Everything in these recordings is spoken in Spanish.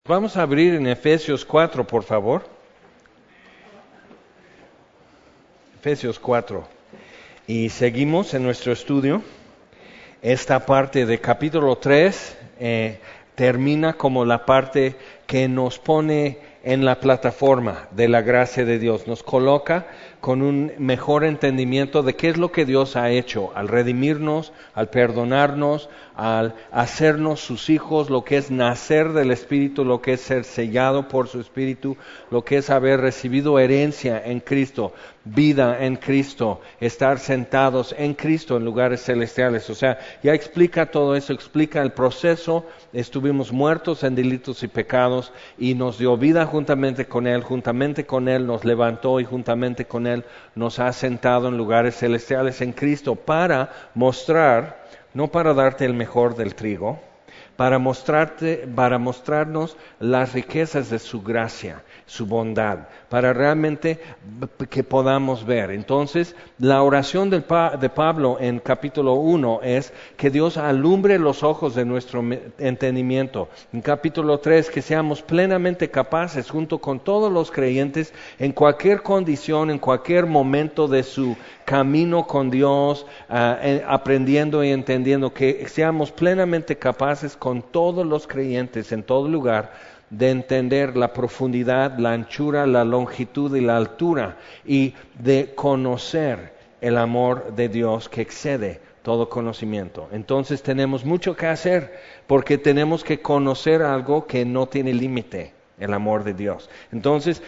Vamos a abrir en Efesios 4, por favor. Efesios 4. Y seguimos en nuestro estudio. Esta parte de capítulo 3 termina como la parte que nos pone en la plataforma de la gracia de Dios. Nos coloca con un mejor entendimiento de qué es lo que Dios ha hecho al redimirnos, al perdonarnos, al hacernos sus hijos, lo que es nacer del Espíritu, lo que es ser sellado por su Espíritu, lo que es haber recibido herencia en Cristo, vida en Cristo, estar sentados en Cristo en lugares celestiales. O sea, ya explica todo eso, explica el proceso. Estuvimos muertos en delitos y pecados y nos dio vida juntamente con Él nos levantó y juntamente con Él nos ha sentado en lugares celestiales en Cristo para mostrar, no para darte el mejor del trigo, para mostrarnos las riquezas de su gracia, su bondad, para realmente que podamos ver. Entonces, la oración de Pablo en capítulo 1 es que Dios alumbre los ojos de nuestro entendimiento. En capítulo 3, que seamos plenamente capaces, junto con todos los creyentes, en cualquier condición, en cualquier momento de su camino con Dios, aprendiendo y entendiendo, que seamos plenamente capaces con todos los creyentes en todo lugar de entender la profundidad, la anchura, la longitud y la altura, y de conocer el amor de Dios que excede todo conocimiento. Entonces tenemos mucho que hacer, porque tenemos que conocer algo que no tiene límite, el amor de Dios. Entonces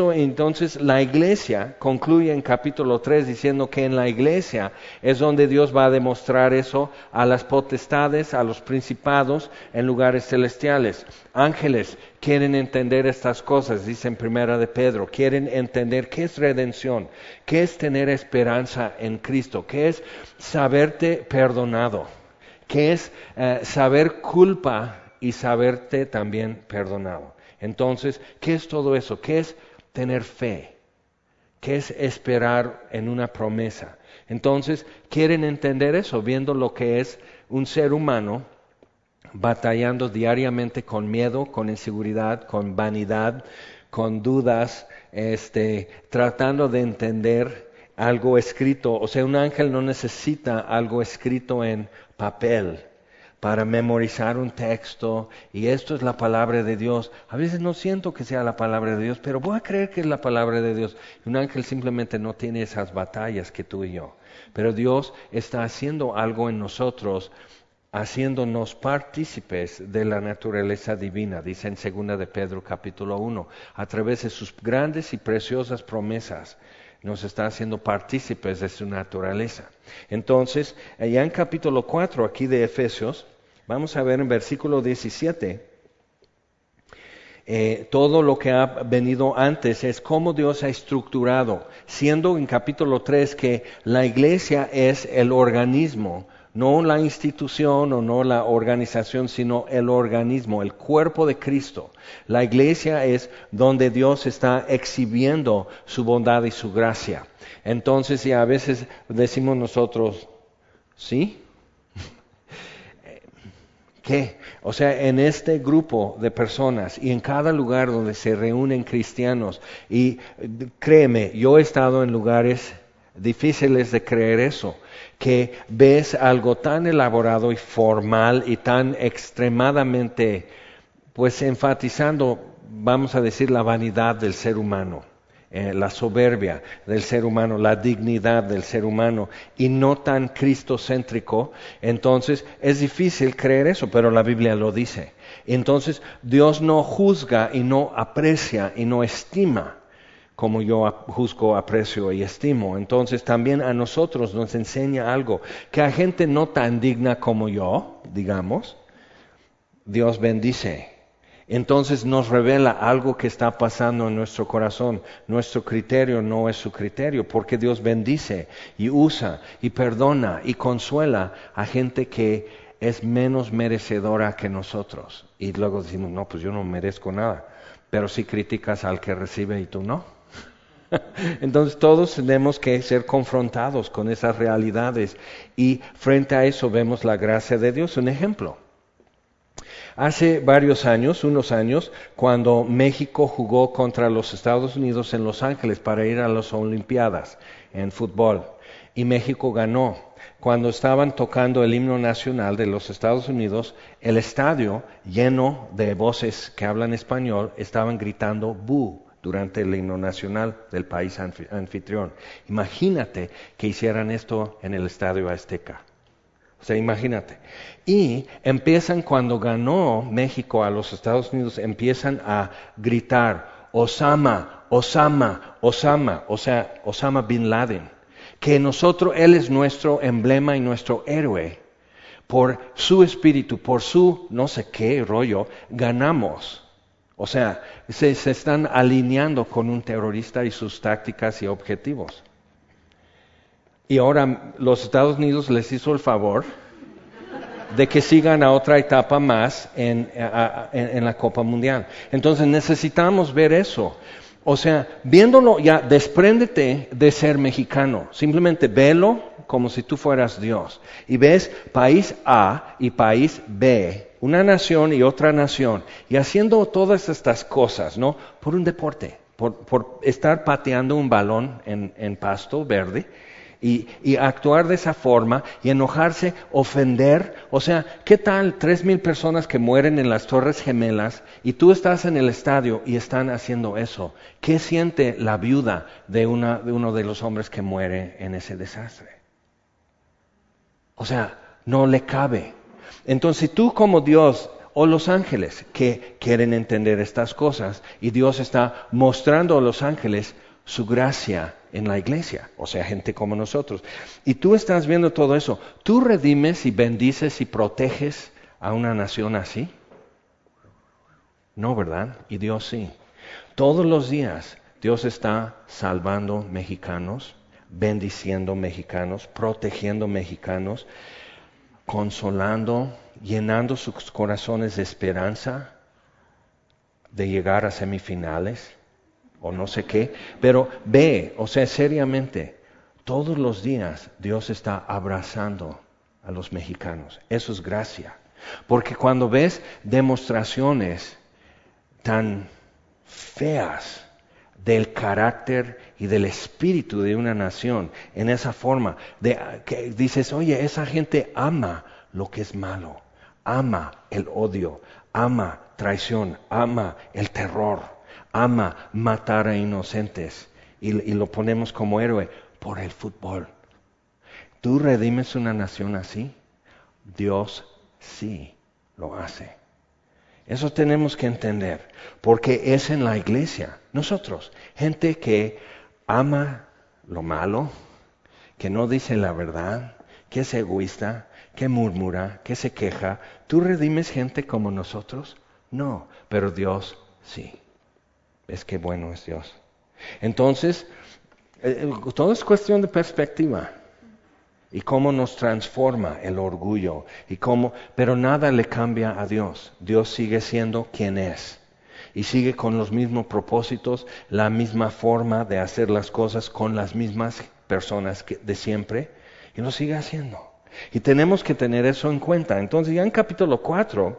la iglesia concluye en capítulo 3 diciendo que en la iglesia es donde Dios va a demostrar eso a las potestades, a los principados en lugares celestiales. Ángeles quieren entender estas cosas, dice en Primera de Pedro, quieren entender qué es redención, qué es tener esperanza en Cristo, qué es saberte perdonado, qué es saber culpa y saberte también perdonado. Entonces, ¿qué es todo eso? ¿Qué es tener fe? ¿Qué es esperar en una promesa? Entonces, quieren entender eso, viendo lo que es un ser humano batallando diariamente con miedo, con inseguridad, con vanidad, con dudas, tratando de entender algo escrito. O sea, un ángel no necesita algo escrito en papel para memorizar un texto, y esto es la palabra de Dios. A veces no siento que sea la palabra de Dios, pero voy a creer que es la palabra de Dios. Un ángel simplemente no tiene esas batallas que tú y yo. Pero Dios está haciendo algo en nosotros, haciéndonos partícipes de la naturaleza divina, dice en 2 de Pedro capítulo 1, a través de sus grandes y preciosas promesas. Nos está haciendo partícipes de su naturaleza. Entonces, allá en capítulo 4 aquí de Efesios, vamos a ver en versículo 17, todo lo que ha venido antes es cómo Dios ha estructurado, siendo en capítulo 3 que la iglesia es el organismo, no la institución o no la organización, sino el organismo, el cuerpo de Cristo. La iglesia es donde Dios está exhibiendo su bondad y su gracia. Entonces, y a veces decimos nosotros, ¿sí? ¿Qué? O sea, en este grupo de personas y en cada lugar donde se reúnen cristianos, y créeme, yo he estado en lugares difíciles de creer eso, que ves algo tan elaborado y formal y tan extremadamente, pues enfatizando, vamos a decir, la vanidad del ser humano. La soberbia del ser humano, la dignidad del ser humano, y no tan cristocéntrico. Entonces es difícil creer eso, pero la Biblia lo dice. Entonces Dios no juzga y no aprecia y no estima como yo juzgo, aprecio y estimo. Entonces también a nosotros nos enseña algo, que a gente no tan digna como yo, digamos, Dios bendice. Entonces nos revela algo que está pasando en nuestro corazón. Nuestro criterio no es su criterio, porque Dios bendice y usa y perdona y consuela a gente que es menos merecedora que nosotros. Y luego decimos, no, pues yo no merezco nada. Pero si criticas al que recibe y tú no. Entonces todos tenemos que ser confrontados con esas realidades, y frente a eso vemos la gracia de Dios. Un ejemplo. Hace unos años, cuando México jugó contra los Estados Unidos en Los Ángeles para ir a las Olimpiadas en fútbol, y México ganó. Cuando estaban tocando el himno nacional de los Estados Unidos, el estadio lleno de voces que hablan español estaban gritando "boo" durante el himno nacional del país anfitrión. Imagínate que hicieran esto en el Estadio Azteca. O sea, imagínate. Y empiezan, cuando ganó México a los Estados Unidos, empiezan a gritar "Osama, Osama, Osama", o sea, Osama Bin Laden. Que él es nuestro emblema y nuestro héroe. Por su espíritu, por su no sé qué rollo, ganamos. O sea, se están alineando con un terrorista y sus tácticas y objetivos. Y ahora los Estados Unidos les hizo el favor de que sigan a otra etapa más en la Copa Mundial. Entonces necesitamos ver eso. O sea, viéndolo ya, despréndete de ser mexicano. Simplemente velo como si tú fueras Dios. Y ves país A y país B, una nación y otra nación, y haciendo todas estas cosas, ¿no? Por un deporte, por estar pateando un balón en pasto verde, y actuar de esa forma, y enojarse, ofender. O sea, ¿qué tal 3,000 personas que mueren en las Torres Gemelas y tú estás en el estadio y están haciendo eso? ¿Qué siente la viuda de uno de los hombres que muere en ese desastre? O sea, no le cabe. Entonces tú como Dios, o los ángeles que quieren entender estas cosas, y Dios está mostrando a los ángeles su gracia en la iglesia, o sea, gente como nosotros. Y tú estás viendo todo eso. ¿Tú redimes y bendices y proteges a una nación así? No, ¿verdad? Y Dios sí. Todos los días Dios está salvando mexicanos, bendiciendo mexicanos, protegiendo mexicanos, consolando, llenando sus corazones de esperanza de llegar a semifinales o no sé qué, pero ve, o sea, seriamente, todos los días Dios está abrazando a los mexicanos. Eso es gracia. Porque cuando ves demostraciones tan feas del carácter y del espíritu de una nación en esa forma, que dices, oye, esa gente ama lo que es malo, ama el odio, ama traición, ama el terror, ama matar a inocentes, y lo ponemos como héroe por el fútbol. ¿Tú redimes una nación así? Dios sí lo hace. Eso tenemos que entender, porque es en la iglesia, nosotros, gente que ama lo malo, que no dice la verdad, que es egoísta, que murmura, que se queja. ¿Tú redimes gente como nosotros? No, pero Dios sí. Es que bueno es Dios. Entonces, todo es cuestión de perspectiva. Y cómo nos transforma el orgullo. Pero nada le cambia a Dios. Dios sigue siendo quien es. Y sigue con los mismos propósitos, la misma forma de hacer las cosas con las mismas personas de siempre. Y lo sigue haciendo. Y tenemos que tener eso en cuenta. Entonces ya en capítulo 4,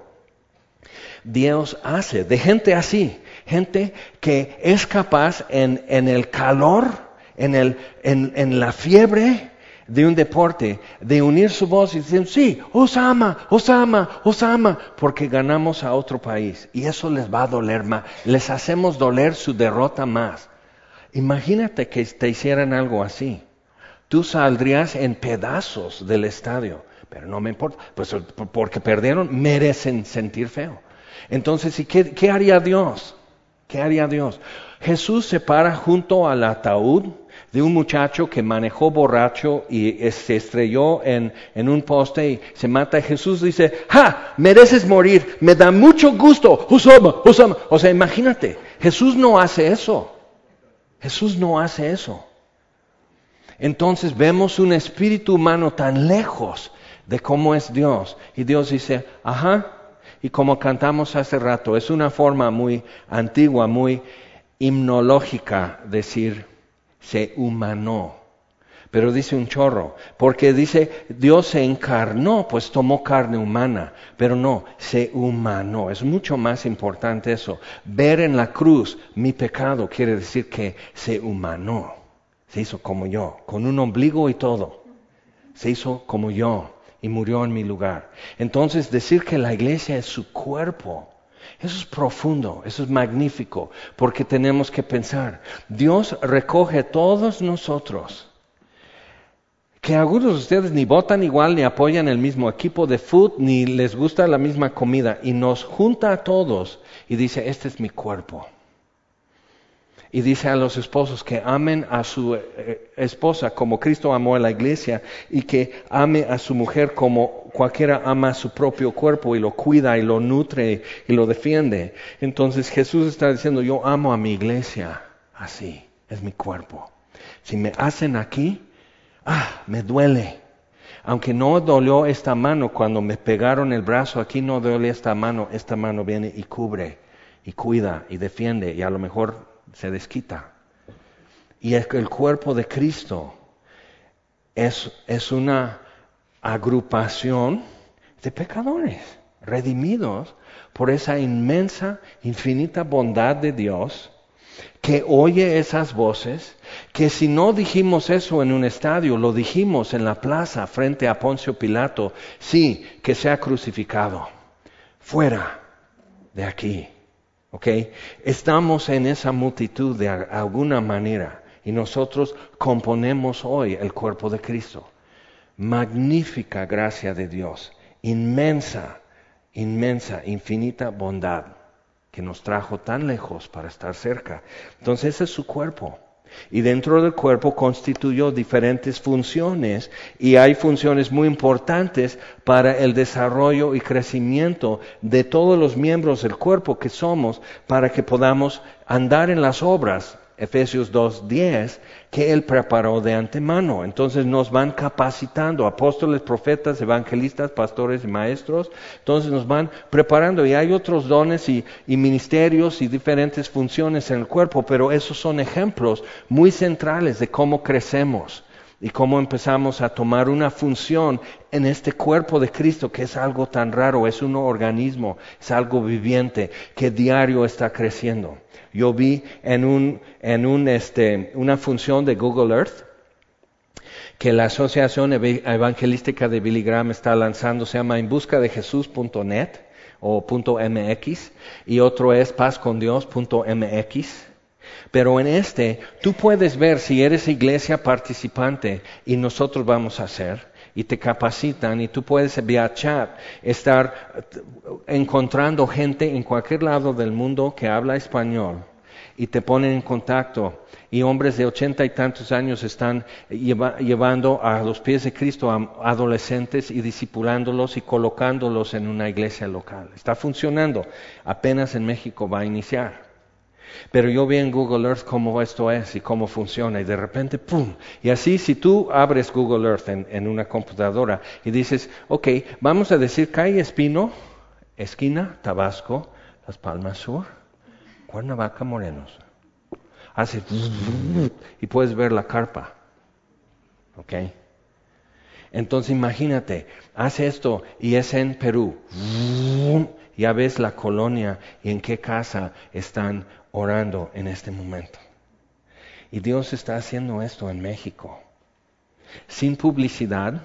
Dios hace de gente así. Gente que es capaz en el calor, en la fiebre de un deporte, de unir su voz y decir, sí, Osama, Osama, Osama, porque ganamos a otro país. Y eso les va a doler más. Les hacemos doler su derrota más. Imagínate que te hicieran algo así. Tú saldrías en pedazos del estadio. Pero no me importa, pues porque perdieron, merecen sentir feo. Entonces, ¿y qué haría Dios? ¿Qué haría Dios? Jesús se para junto al ataúd de un muchacho que manejó borracho y se estrelló en un poste y se mata. Y Jesús dice, ¡ja! Mereces morir, me da mucho gusto, Osama, Osama. O sea, imagínate, Jesús no hace eso. Jesús no hace eso. Entonces vemos un espíritu humano tan lejos de cómo es Dios. Y Dios dice, ajá. Y como cantamos hace rato, es una forma muy antigua, muy himnológica, decir, se humanó. pero dice un chorro, porque dice Dios se encarnó, pues tomó carne humana, pero no, se humanó. Es mucho más importante eso. Ver en la cruz mi pecado quiere decir que se humanó, se hizo como yo, con un ombligo y todo. Se hizo como yo y murió en mi lugar. Entonces decir que la iglesia es su cuerpo, eso es profundo, eso es magnífico, porque tenemos que pensar, Dios recoge todos nosotros, que algunos de ustedes ni votan igual, ni apoyan el mismo equipo de fútbol, ni les gusta la misma comida, y nos junta a todos y dice, este es mi cuerpo. Y dice a los esposos que amen a su esposa como Cristo amó a la iglesia y que ame a su mujer como cualquiera ama a su propio cuerpo y lo cuida y lo nutre y lo defiende. Entonces Jesús está diciendo, yo amo a mi iglesia así, es mi cuerpo. Si me hacen aquí, me duele. Aunque no dolió esta mano cuando me pegaron el brazo, aquí no duele esta mano viene y cubre y cuida y defiende y a lo mejor se desquita. Y el cuerpo de Cristo es una agrupación de pecadores, redimidos por esa inmensa, infinita bondad de Dios, que oye esas voces, que si no dijimos eso en un estadio, lo dijimos en la plaza frente a Poncio Pilato, sí, que sea crucificado, fuera de aquí. ¿Ok? Estamos en esa multitud de alguna manera y nosotros componemos hoy el cuerpo de Cristo. Magnífica gracia de Dios, inmensa, infinita bondad que nos trajo tan lejos para estar cerca. Entonces ese es su cuerpo. Y dentro del cuerpo constituyó diferentes funciones y hay funciones muy importantes para el desarrollo y crecimiento de todos los miembros del cuerpo que somos para que podamos andar en las obras, Efesios 2:10, que Él preparó de antemano. Entonces nos van capacitando, apóstoles, profetas, evangelistas, pastores y maestros. Entonces nos van preparando y hay otros dones y ministerios y diferentes funciones en el cuerpo, pero esos son ejemplos muy centrales de cómo crecemos y cómo empezamos a tomar una función en este cuerpo de Cristo que es algo tan raro, es un organismo, es algo viviente que diario está creciendo. Yo vi una función de Google Earth que la Asociación Evangelística de Billy Graham está lanzando, se llama enbuscadejesús.net o .mx y otro es pazcondios.mx. Pero en tú puedes ver si eres iglesia participante y nosotros vamos a hacer y te capacitan y tú puedes vía chat estar encontrando gente en cualquier lado del mundo que habla español y te ponen en contacto y hombres de 80 y tantos años están llevando a los pies de Cristo a adolescentes y discipulándolos y colocándolos en una iglesia local. Está funcionando, apenas en México va a iniciar. Pero yo vi en Google Earth cómo esto es y cómo funciona y de repente ¡pum! Y así si tú abres Google Earth en una computadora y dices, ok, vamos a decir calle Espino, esquina, Tabasco, Las Palmas Sur, Cuernavaca, Morelos. Hace y puedes ver la carpa. Ok. Entonces imagínate, hace esto y es en Perú. Ya ves la colonia y en qué casa están orando en este momento. Y Dios está haciendo esto en México. Sin publicidad,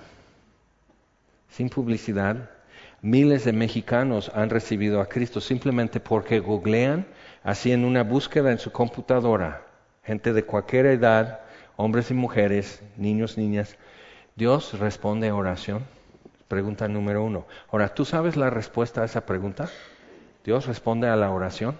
miles de mexicanos han recibido a Cristo simplemente porque googlean, así en una búsqueda en su computadora, gente de cualquier edad, hombres y mujeres, niños, niñas. Dios responde a oración. Pregunta número 1. Ahora, ¿tú sabes la respuesta a esa pregunta? ¿Dios responde a la oración?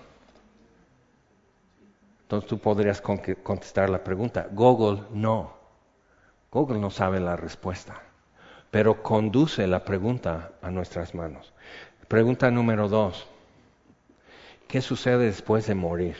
Entonces tú podrías contestar la pregunta. Google no. Google no sabe la respuesta, pero conduce la pregunta a nuestras manos. Pregunta número 2. ¿Qué sucede después de morir?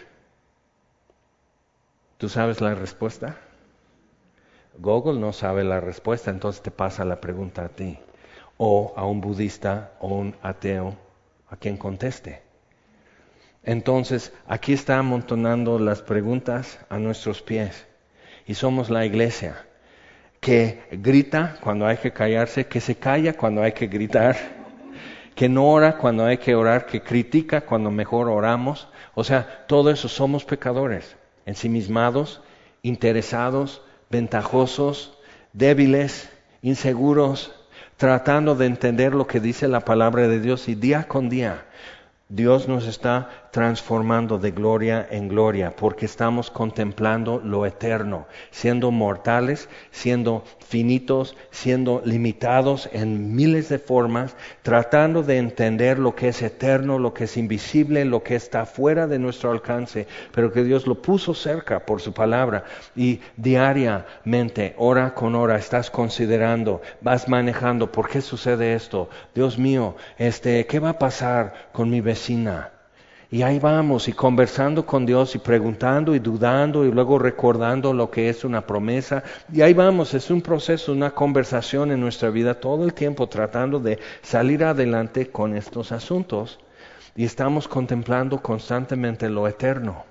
¿Tú sabes la respuesta? Google no sabe la respuesta, entonces te pasa la pregunta a ti, o a un budista o un ateo, a quien conteste. Entonces, aquí está amontonando las preguntas a nuestros pies, y somos la iglesia. que grita cuando hay que callarse, que se calla cuando hay que gritar, que no ora cuando hay que orar, que critica cuando mejor oramos. O sea, todo eso somos pecadores, ensimismados, interesados, ventajosos, débiles, inseguros, tratando de entender lo que dice la palabra de Dios, y día con día Dios nos está transformando de gloria en gloria, porque estamos contemplando lo eterno, siendo mortales, siendo finitos, siendo limitados en miles de formas, tratando de entender lo que es eterno, lo que es invisible, lo que está fuera de nuestro alcance, pero que Dios lo puso cerca por su palabra. Y diariamente, hora con hora, estás considerando, vas manejando, ¿por qué sucede esto? Dios mío, ¿qué va a pasar con mi vecina? Y ahí vamos, y conversando con Dios, y preguntando, y dudando, y luego recordando lo que es una promesa. Y ahí vamos, es un proceso, una conversación en nuestra vida todo el tiempo, tratando de salir adelante con estos asuntos. Y estamos contemplando constantemente lo eterno.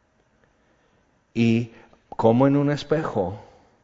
Y como en un espejo,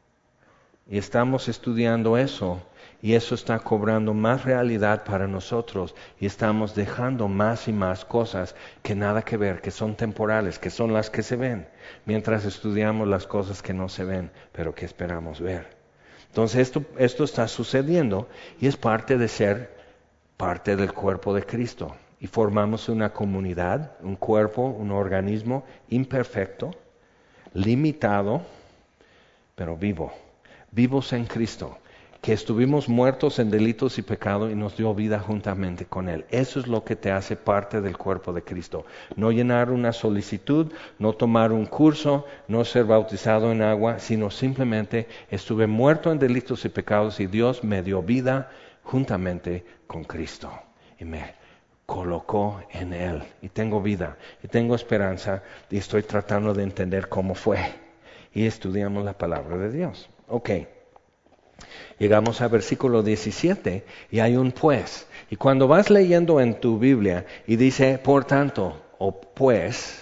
y estamos estudiando eso, y eso está cobrando más realidad para nosotros, y estamos dejando más y más cosas que nada que ver, que son temporales, que son las que se ven, mientras estudiamos las cosas que no se ven, pero que esperamos ver. Entonces esto está sucediendo, y es parte de ser parte del cuerpo de Cristo. Y formamos una comunidad, un cuerpo, un organismo imperfecto, limitado, pero vivo. Vivos en Cristo, que estuvimos muertos en delitos y pecado y nos dio vida juntamente con Él. Eso es lo que te hace parte del cuerpo de Cristo. No llenar una solicitud, no tomar un curso, no ser bautizado en agua, sino simplemente estuve muerto en delitos y pecados y Dios me dio vida juntamente con Cristo. Y me colocó en Él. Y tengo vida, y tengo esperanza, y estoy tratando de entender cómo fue. Y estudiamos la palabra de Dios. Ok. Llegamos al versículo 17 y hay un pues. Y cuando vas leyendo en tu Biblia y dice por tanto o pues,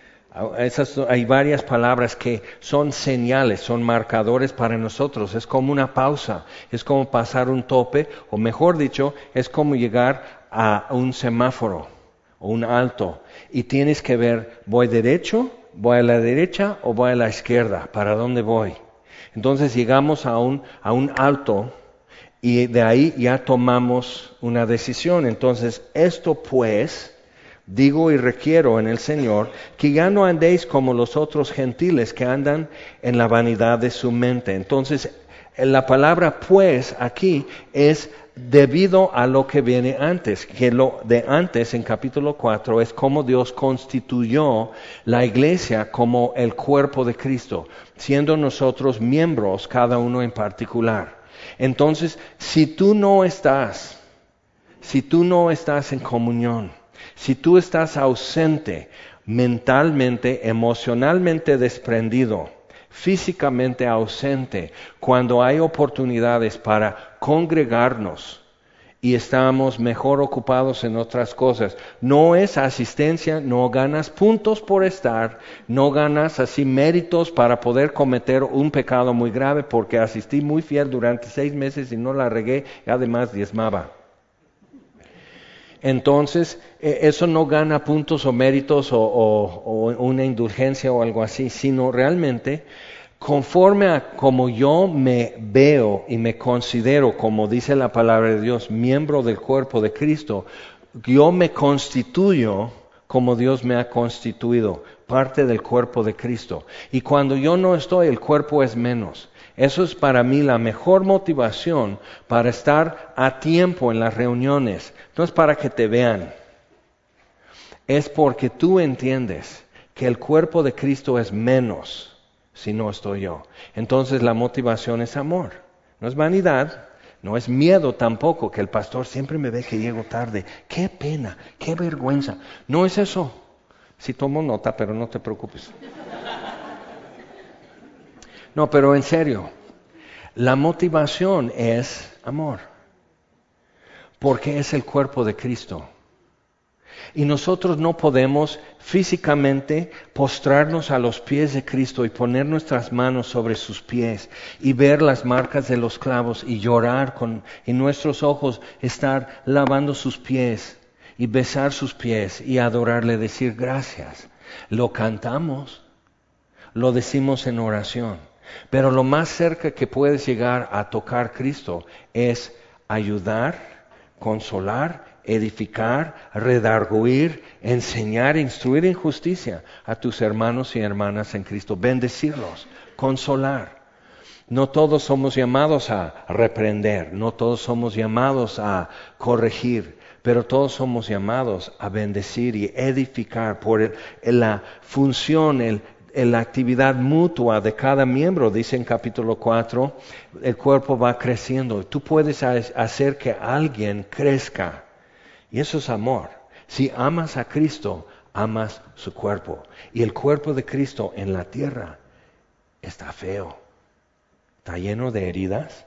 hay varias palabras que son señales, son marcadores para nosotros. Es como una pausa, es como pasar un tope, o mejor dicho, es como llegar a un semáforo o un alto. Y tienes que ver, ¿voy derecho, voy a la derecha o voy a la izquierda? ¿Para dónde voy? Entonces llegamos a un alto y de ahí ya tomamos una decisión. Entonces, esto pues, digo y requiero en el Señor, que ya no andéis como los otros gentiles que andan en la vanidad de su mente. Entonces, la palabra pues aquí es debido a lo que viene antes, que lo de antes en capítulo 4 es cómo Dios constituyó la iglesia como el cuerpo de Cristo, siendo nosotros miembros, cada uno en particular. Entonces, si tú no estás en comunión, si tú estás ausente, mentalmente, emocionalmente desprendido, físicamente ausente, cuando hay oportunidades para congregarnos y estamos mejor ocupados en otras cosas, no es asistencia, no ganas puntos por estar, no ganas así méritos para poder cometer un pecado muy grave porque asistí muy fiel durante 6 meses y no la regué y además diezmaba. Entonces, eso no gana puntos o méritos o una indulgencia o algo así, sino realmente conforme a como yo me veo y me considero, como dice la palabra de Dios, miembro del cuerpo de Cristo, yo me constituyo como Dios me ha constituido, parte del cuerpo de Cristo. Y cuando yo no estoy, el cuerpo es menos. Eso es para mí la mejor motivación para estar a tiempo en las reuniones. No es para que te vean. Es porque tú entiendes que el cuerpo de Cristo es menos si no estoy yo. Entonces la motivación es amor. No es vanidad, no es miedo tampoco, que el pastor siempre me ve que llego tarde. Qué pena, qué vergüenza. No es eso. Sí tomo nota, pero no te preocupes. No, pero en serio, la motivación es amor, porque es el cuerpo de Cristo. Y nosotros no podemos físicamente postrarnos a los pies de Cristo y poner nuestras manos sobre sus pies y ver las marcas de los clavos y llorar en nuestros ojos, estar lavando sus pies y besar sus pies y adorarle, decir gracias. Lo cantamos, lo decimos en oración, pero lo más cerca que puedes llegar a tocar Cristo es ayudar, consolar, edificar, redarguir, enseñar, instruir en justicia a tus hermanos y hermanas en Cristo, bendecirlos, consolar. No todos somos llamados a reprender, no todos somos llamados a corregir, pero todos somos llamados a bendecir y edificar por la función, la actividad mutua de cada miembro. Dice en capítulo 4, el cuerpo va creciendo. Tú puedes hacer que alguien crezca. Y eso es amor. Si amas a Cristo, amas su cuerpo. Y el cuerpo de Cristo en la tierra está feo. Está lleno de heridas.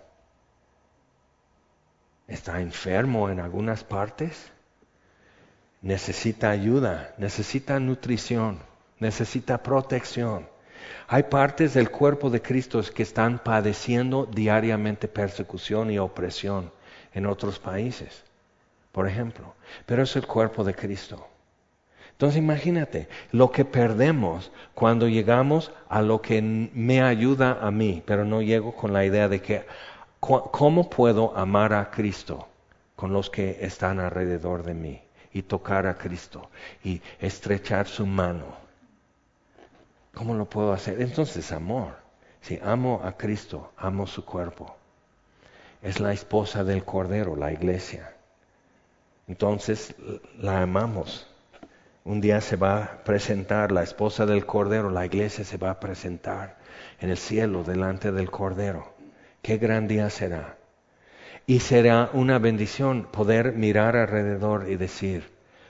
Está enfermo en algunas partes. Necesita ayuda, necesita nutrición, necesita protección. Hay partes del cuerpo de Cristo que están padeciendo diariamente persecución y opresión en otros países, por ejemplo. Pero es el cuerpo de Cristo. Entonces imagínate lo que perdemos cuando llegamos a lo que me ayuda a mí, pero no llego con la idea de que ¿cómo puedo amar a Cristo con los que están alrededor de mí? Y tocar a Cristo y estrechar su mano. ¿Cómo lo puedo hacer? Entonces amor. Si amo a Cristo, amo su cuerpo. Es la esposa del Cordero, la iglesia. Entonces la amamos. Un día se va a presentar la esposa del Cordero, la iglesia se va a presentar en el cielo delante del Cordero. Qué gran día será. Y será una bendición poder mirar alrededor y decir,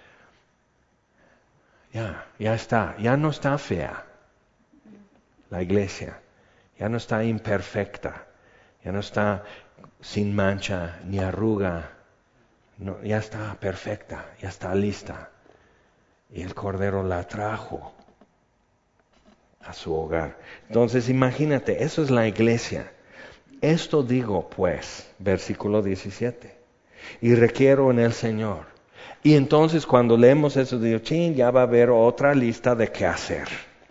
ya está, ya no está fea la iglesia, ya no está imperfecta, ya no está sin mancha ni arruga, no, ya está perfecta, ya está lista. Y el Cordero la trajo a su hogar. Entonces imagínate, eso es la iglesia. Esto digo pues, versículo 17, y requiero en el Señor. Y entonces cuando leemos eso digo, ya va a haber otra lista de qué hacer.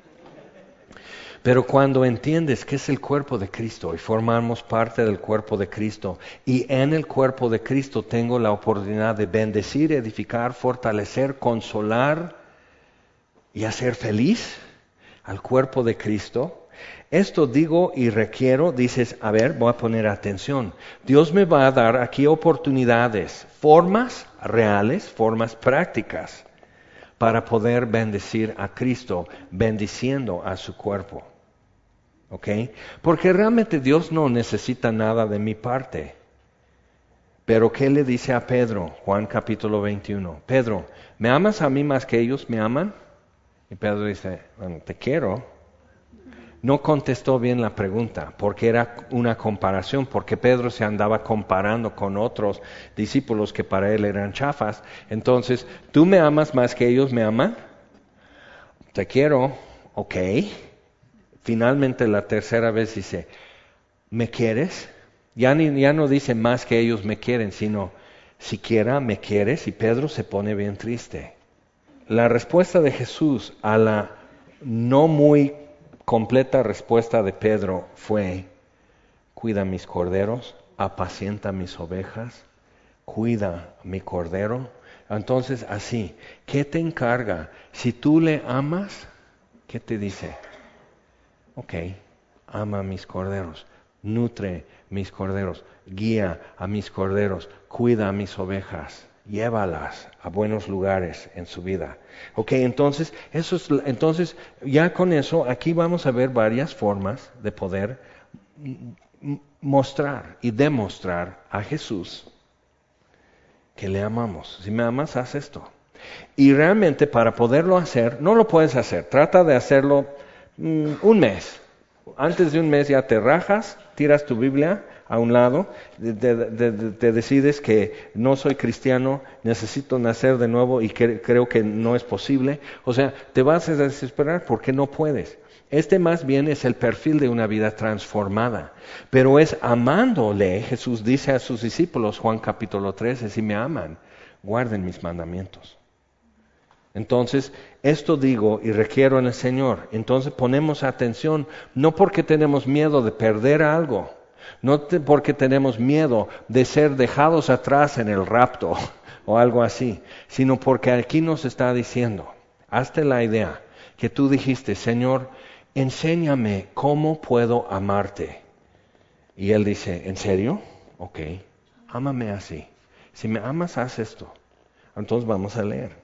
Pero cuando entiendes que es el cuerpo de Cristo y formamos parte del cuerpo de Cristo, y en el cuerpo de Cristo tengo la oportunidad de bendecir, edificar, fortalecer, consolar y hacer feliz al cuerpo de Cristo, esto digo y requiero, dices, a ver, voy a poner atención. Dios me va a dar aquí oportunidades, formas reales, formas prácticas, para poder bendecir a Cristo, bendiciendo a su cuerpo. ¿Ok? Porque realmente Dios no necesita nada de mi parte. Pero ¿qué le dice a Pedro? Juan capítulo 21. Pedro, ¿me amas a mí más que ellos me aman? Y Pedro dice, bueno, te quiero. No contestó bien la pregunta, porque era una comparación, porque Pedro se andaba comparando con otros discípulos que para él eran chafas. Entonces, ¿tú me amas más que ellos me aman? Te quiero, ok. Finalmente la tercera vez dice, ¿me quieres? Ya no dice más que ellos me quieren, sino siquiera me quieres, y Pedro se pone bien triste. La respuesta de Jesús a la no muy completa respuesta de Pedro fue, cuida mis corderos, apacienta mis ovejas, cuida mi cordero. Entonces así, ¿qué te encarga? Si tú le amas, ¿qué te dice? Ok, ama a mis corderos, nutre mis corderos, guía a mis corderos, cuida a mis ovejas, llévalas a buenos lugares en su vida. Ok, entonces ya con eso aquí vamos a ver varias formas de poder mostrar y demostrar a Jesús que le amamos. Si me amas, haz esto. Y realmente para poderlo hacer, no lo puedes hacer. Trata de hacerlo un mes. Antes de un mes ya te rajas, tiras tu Biblia a un lado, te decides que no soy cristiano, necesito nacer de nuevo y creo que no es posible. O sea, te vas a desesperar porque no puedes. Este más bien es el perfil de una vida transformada, pero es amándole. Jesús dice a sus discípulos, Juan capítulo 13, si me aman, guarden mis mandamientos. Entonces, esto digo y requiero en el Señor. Entonces ponemos atención, no porque tenemos miedo de perder algo, no porque tenemos miedo de ser dejados atrás en el rapto o algo así, sino porque aquí nos está diciendo, hazte la idea que tú dijiste, Señor, enséñame cómo puedo amarte. Y Él dice, ¿en serio? Ok, ámame así. Si me amas, haz esto. Entonces vamos a leer.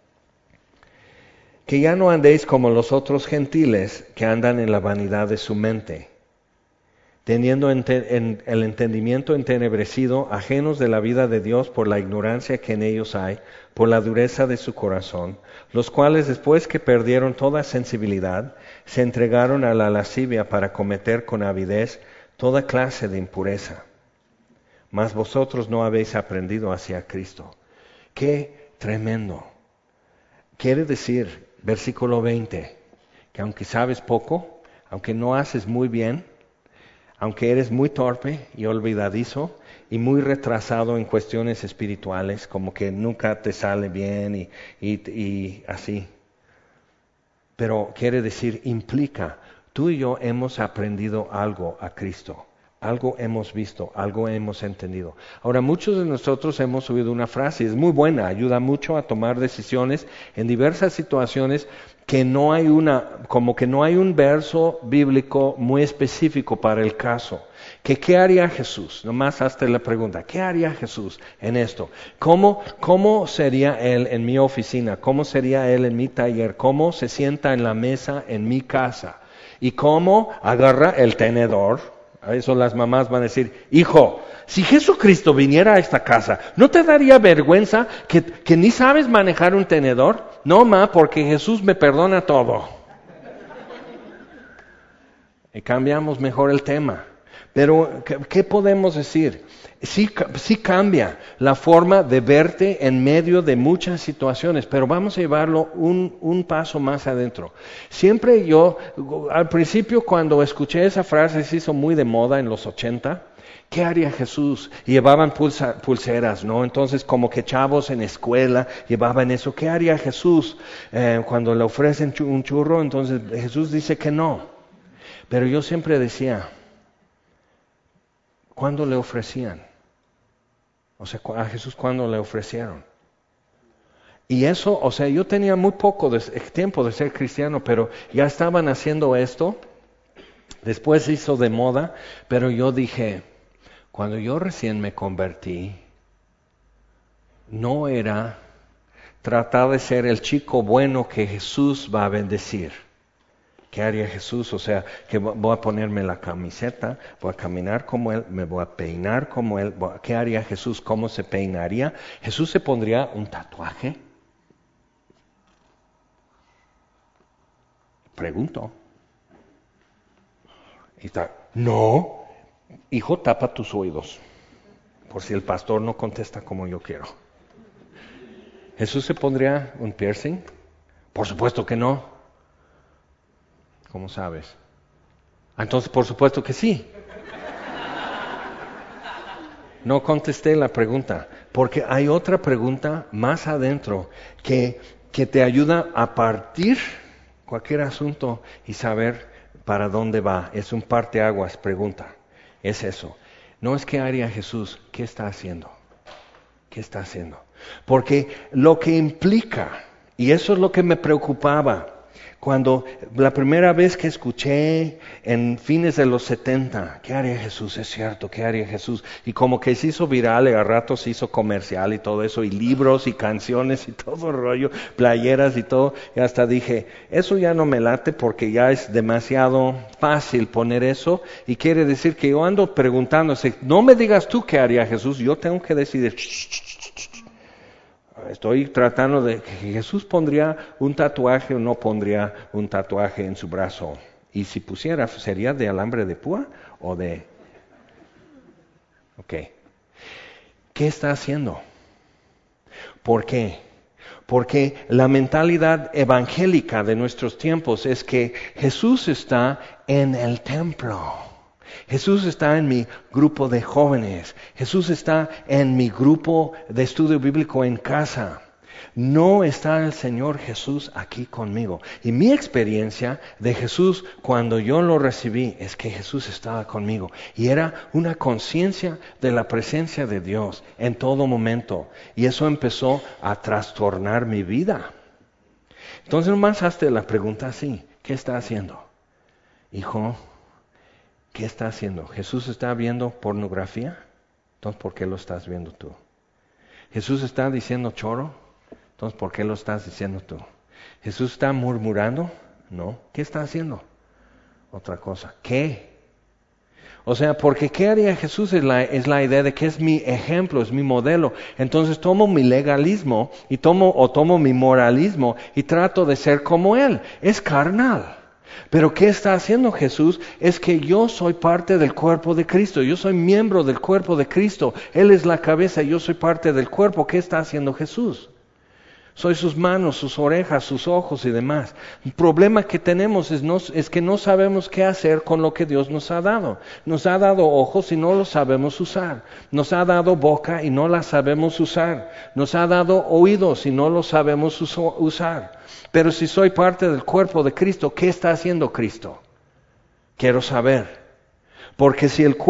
Que ya no andéis como los otros gentiles que andan en la vanidad de su mente, teniendo el entendimiento entenebrecido, ajenos de la vida de Dios por la ignorancia que en ellos hay, por la dureza de su corazón, los cuales después que perdieron toda sensibilidad, se entregaron a la lascivia para cometer con avidez toda clase de impureza. Mas vosotros no habéis aprendido hacia Cristo. ¡Qué tremendo! Quiere decir, versículo 20, que aunque sabes poco, aunque no haces muy bien, aunque eres muy torpe y olvidadizo y muy retrasado en cuestiones espirituales, como que nunca te sale bien y así. Pero quiere decir, implica, tú y yo hemos aprendido algo a Cristo. Algo hemos visto, algo hemos entendido. Ahora, muchos de nosotros hemos oído una frase, es muy buena, ayuda mucho a tomar decisiones en diversas situaciones que no hay como que no hay un verso bíblico muy específico para el caso. ¿Qué haría Jesús? Nomás hazte la pregunta, ¿qué haría Jesús en esto? ¿Cómo sería Él en mi oficina? ¿Cómo sería Él en mi taller? ¿Cómo se sienta en la mesa en mi casa? ¿Y cómo agarra el tenedor? A eso las mamás van a decir, hijo, si Jesucristo viniera a esta casa, ¿no te daría vergüenza que ni sabes manejar un tenedor? No, ma, porque Jesús me perdona todo. Y cambiamos mejor el tema. Pero, ¿qué podemos decir? Sí cambia la forma de verte en medio de muchas situaciones, pero vamos a llevarlo un paso más adentro. Siempre al principio cuando escuché esa frase, se hizo muy de moda en los 80, ¿qué haría Jesús? Y llevaban pulseras, ¿no? Entonces como que chavos en escuela llevaban eso. ¿Qué haría Jesús cuando le ofrecen un churro? Entonces Jesús dice que no. Pero yo siempre decía, ¿cuándo le ofrecían? O sea, a Jesús ¿cuándo le ofrecieron? Y eso, o sea, yo tenía muy poco tiempo de ser cristiano, pero ya estaban haciendo esto. Después se hizo de moda, pero yo dije, cuando yo recién me convertí, no era tratar de ser el chico bueno que Jesús va a bendecir. ¿Qué haría Jesús? O sea, que voy a ponerme la camiseta, voy a caminar como Él, me voy a peinar como Él. ¿Qué haría Jesús? ¿Cómo se peinaría? ¿Jesús se pondría un tatuaje? Pregunto. No, hijo, tapa tus oídos, por si el pastor no contesta como yo quiero. ¿Jesús se pondría un piercing? Por supuesto que no. ¿Cómo sabes? Entonces, por supuesto que sí. No contesté la pregunta, porque hay otra pregunta más adentro que te ayuda a partir cualquier asunto y saber para dónde va. Es un parteaguas pregunta. Es eso. No es qué haría Jesús, ¿qué está haciendo? ¿Qué está haciendo? Porque lo que implica, y eso es lo que me preocupaba, cuando la primera vez que escuché en fines de los 70, ¿qué haría Jesús? Es cierto, ¿qué haría Jesús? Y como que se hizo viral y a ratos se hizo comercial y todo eso, y libros y canciones y todo el rollo, playeras y todo, y hasta dije, eso ya no me late porque ya es demasiado fácil poner eso, y quiere decir que yo ando preguntándose, no me digas tú qué haría Jesús, yo tengo que decidir, estoy tratando de que Jesús pondría un tatuaje o no pondría un tatuaje en su brazo. Y si pusiera, ¿sería de alambre de púa o de...? Ok. ¿Qué está haciendo? ¿Por qué? Porque la mentalidad evangélica de nuestros tiempos es que Jesús está en el templo. Jesús está en mi grupo de jóvenes. Jesús está en mi grupo de estudio bíblico en casa. No está el Señor Jesús aquí conmigo. Y mi experiencia de Jesús cuando yo lo recibí es que Jesús estaba conmigo. Y era una conciencia de la presencia de Dios en todo momento. Y eso empezó a trastornar mi vida. Entonces nomás hazte la pregunta así. ¿Qué está haciendo? Hijo, ¿qué está haciendo? ¿Jesús está viendo pornografía? Entonces, ¿por qué lo estás viendo tú? ¿Jesús está diciendo choro? Entonces, ¿por qué lo estás diciendo tú? ¿Jesús está murmurando? No. ¿Qué está haciendo? Otra cosa. ¿Qué? O sea, porque ¿qué haría Jesús? Es la idea de que es mi ejemplo, es mi modelo. Entonces tomo mi legalismo y tomo mi moralismo y trato de ser como Él. Es carnal. Pero ¿qué está haciendo Jesús? Es que yo soy parte del cuerpo de Cristo. Yo soy miembro del cuerpo de Cristo. Él es la cabeza y yo soy parte del cuerpo. ¿Qué está haciendo Jesús? Soy sus manos, sus orejas, sus ojos y demás. El problema que tenemos es que no sabemos qué hacer con lo que Dios nos ha dado. Nos ha dado ojos y no los sabemos usar. Nos ha dado boca y no la sabemos usar. Nos ha dado oídos y no los sabemos usar. Pero si soy parte del cuerpo de Cristo, ¿qué está haciendo Cristo? Quiero saber. Porque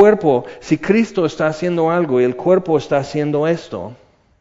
si Cristo está haciendo algo y el cuerpo está haciendo esto,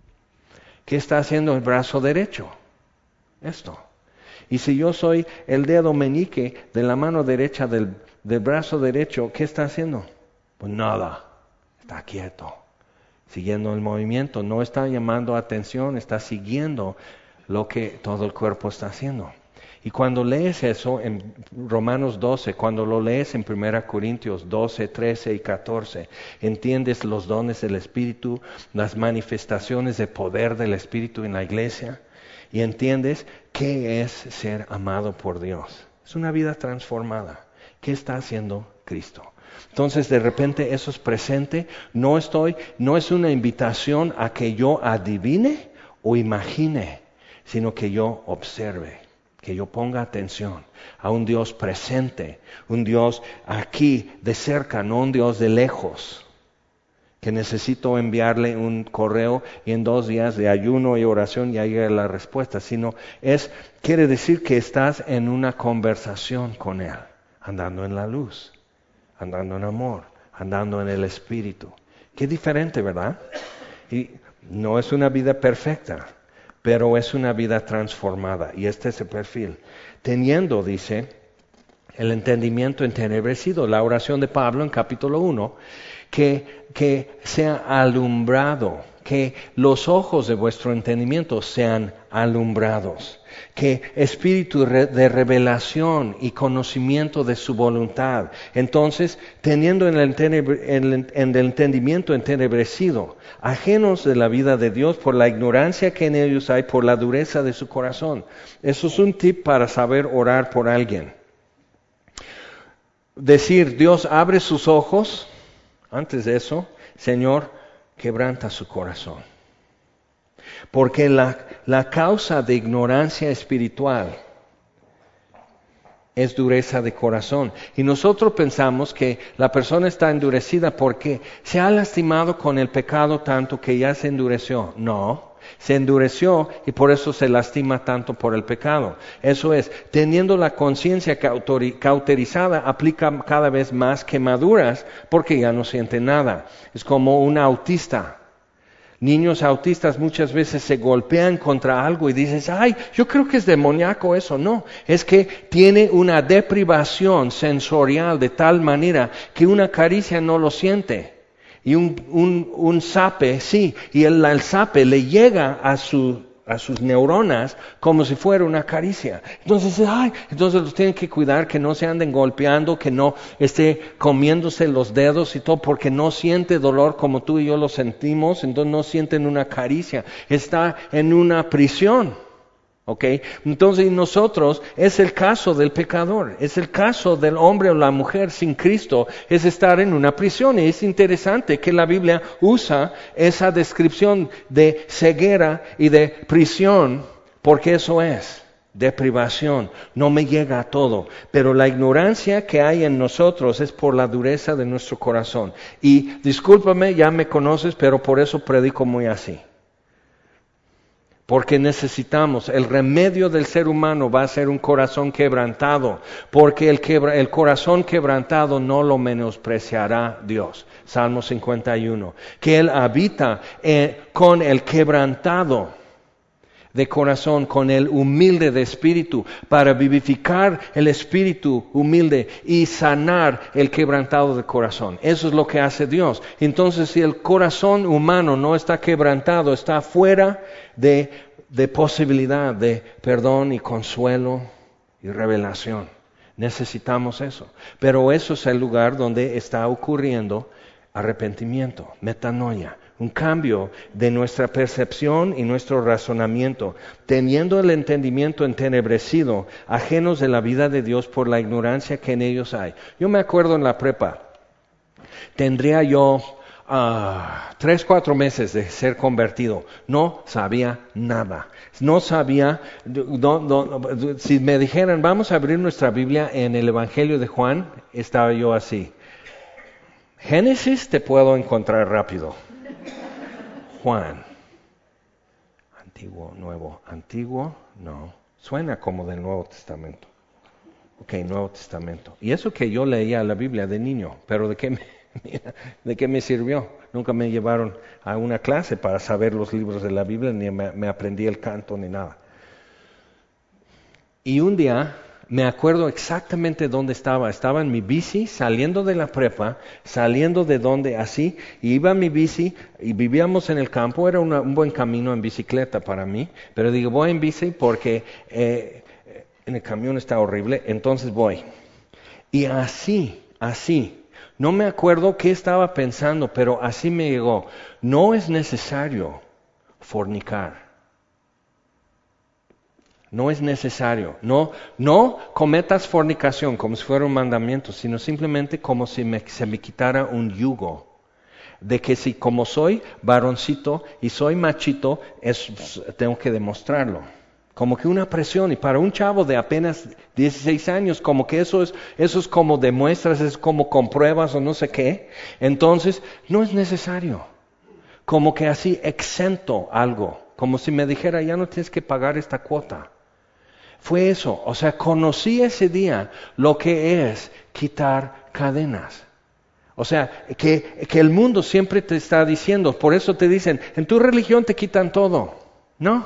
¿qué está haciendo el brazo derecho? Esto. Y si yo soy el dedo meñique de la mano derecha del brazo derecho, ¿qué está haciendo? Pues nada, está quieto, siguiendo el movimiento, no está llamando atención, está siguiendo lo que todo el cuerpo está haciendo. Y cuando lees eso en Romanos 12, cuando lo lees en 1 Corintios 12, 13 y 14, entiendes los dones del Espíritu, las manifestaciones de poder del Espíritu en la iglesia, y entiendes qué es ser amado por Dios. Es una vida transformada. ¿Qué está haciendo Cristo? Entonces de repente eso es presente, no es una invitación a que yo adivine o imagine, sino que yo observe. Que yo ponga atención a un Dios presente, un Dios aquí de cerca, no un Dios de lejos, que necesito enviarle un correo y en 2 días de ayuno y oración ya llega la respuesta, sino quiere decir que estás en una conversación con Él, andando en la luz, andando en amor, andando en el Espíritu. Qué diferente, ¿verdad? Y no es una vida perfecta, pero es una vida transformada, y este es el perfil. Teniendo, dice, el entendimiento entenebrecido, la oración de Pablo en capítulo 1, que sea alumbrado, que los ojos de vuestro entendimiento sean alumbrados, que espíritu de revelación y conocimiento de su voluntad. Entonces, teniendo en el entendimiento entenebrecido, ajenos de la vida de Dios por la ignorancia que en ellos hay, por la dureza de su corazón. Eso es un tip para saber orar por alguien. Decir, Dios abre sus ojos. Antes de eso, Señor, quebranta su corazón. Porque la causa de ignorancia espiritual es dureza de corazón. Y nosotros pensamos que la persona está endurecida porque se ha lastimado con el pecado tanto que ya se endureció. No, se endureció y por eso se lastima tanto por el pecado. Eso es, teniendo la conciencia cauterizada, aplica cada vez más quemaduras porque ya no siente nada. Es como un autista. Niños autistas muchas veces se golpean contra algo y dices, ay, yo creo que es demoníaco eso. No, es que tiene una deprivación sensorial de tal manera que una caricia no lo siente. Y un zape, sí, y el zape le llega a sus neuronas como si fuera una caricia. Entonces los tienen que cuidar que no se anden golpeando, que no esté comiéndose los dedos y todo, porque no siente dolor como tú y yo lo sentimos, entonces no sienten una caricia. Está en una prisión. ¿Ok? Entonces nosotros, es el caso del pecador, es el caso del hombre o la mujer sin Cristo, es estar en una prisión. Y es interesante que la Biblia usa esa descripción de ceguera y de prisión, porque eso es deprivación, no me llega a todo, pero la ignorancia que hay en nosotros es por la dureza de nuestro corazón. Y discúlpame, ya me conoces, pero por eso predico muy así. Porque necesitamos, el remedio del ser humano va a ser un corazón quebrantado, porque el corazón quebrantado no lo menospreciará Dios. Salmo 51, que Él habita con el quebrantado de corazón, con el humilde de espíritu, para vivificar el espíritu humilde y sanar el quebrantado de corazón. Eso es lo que hace Dios. Entonces, si el corazón humano no está quebrantado, está fuera de posibilidad de perdón y consuelo y revelación. Necesitamos eso. Pero eso es el lugar donde está ocurriendo arrepentimiento, metanoia. Un cambio de nuestra percepción y nuestro razonamiento, teniendo el entendimiento entenebrecido, ajenos de la vida de Dios por la ignorancia que en ellos hay. Yo me acuerdo en la prepa, tendría yo 3, 4 meses de ser convertido, no sabía nada. No sabía, si me dijeran, vamos a abrir nuestra Biblia en el Evangelio de Juan, estaba yo así. Génesis te puedo encontrar rápido. Juan, antiguo, nuevo, antiguo, no, suena como del Nuevo Testamento. Ok, Nuevo Testamento. Y eso que yo leía la Biblia de niño, pero ¿de qué me sirvió? Nunca me llevaron a una clase para saber los libros de la Biblia, ni me aprendí el canto, ni nada. Y un día me acuerdo exactamente dónde estaba. Estaba en mi bici, saliendo de la prepa, saliendo de donde así, y iba en mi bici, y vivíamos en el campo, era un buen camino en bicicleta para mí, pero digo, voy en bici porque en el camión está horrible, entonces voy. Y así, no me acuerdo qué estaba pensando, pero así me llegó. No es necesario fornicar. No es necesario. No cometas fornicación como si fuera un mandamiento, sino simplemente como si se me quitara un yugo. De que si como soy varoncito y soy machito, tengo que demostrarlo. Como que una presión. Y para un chavo de apenas 16 años, como que eso es como demuestras, es como compruebas o no sé qué. Entonces, no es necesario. Como que así exento algo. Como si me dijera, ya no tienes que pagar esta cuota. Fue eso, o sea, conocí ese día lo que es quitar cadenas. O sea, que el mundo siempre te está diciendo, por eso te dicen, en tu religión te quitan todo. No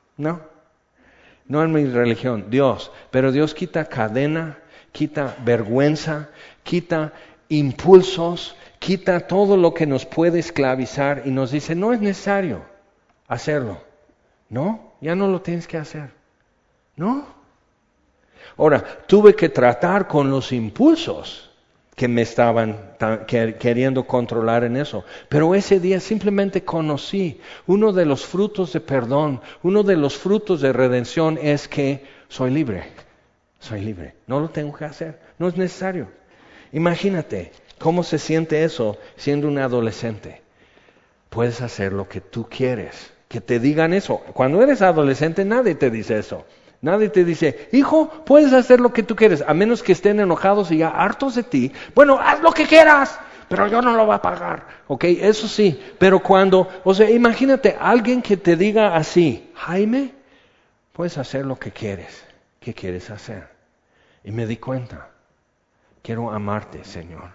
en mi religión, Dios. Pero Dios quita cadena, quita vergüenza, quita impulsos, quita todo lo que nos puede esclavizar y nos dice, no es necesario hacerlo. No, ya no lo tienes que hacer. ¿No? Ahora, tuve que tratar con los impulsos que me estaban queriendo controlar en eso. Pero ese día simplemente conocí uno de los frutos de perdón, uno de los frutos de redención es que soy libre. Soy libre. No lo tengo que hacer. No es necesario. Imagínate cómo se siente eso siendo un adolescente. Puedes hacer lo que tú quieres. Que te digan eso. Cuando eres adolescente nadie te dice eso. Nadie te dice, hijo, puedes hacer lo que tú quieres, a menos que estén enojados y ya hartos de ti. Bueno, haz lo que quieras, pero yo no lo voy a pagar. Ok, eso sí, pero imagínate alguien que te diga así, Jaime, puedes hacer lo que quieres. ¿Qué quieres hacer? Y me di cuenta, quiero amarte, Señor.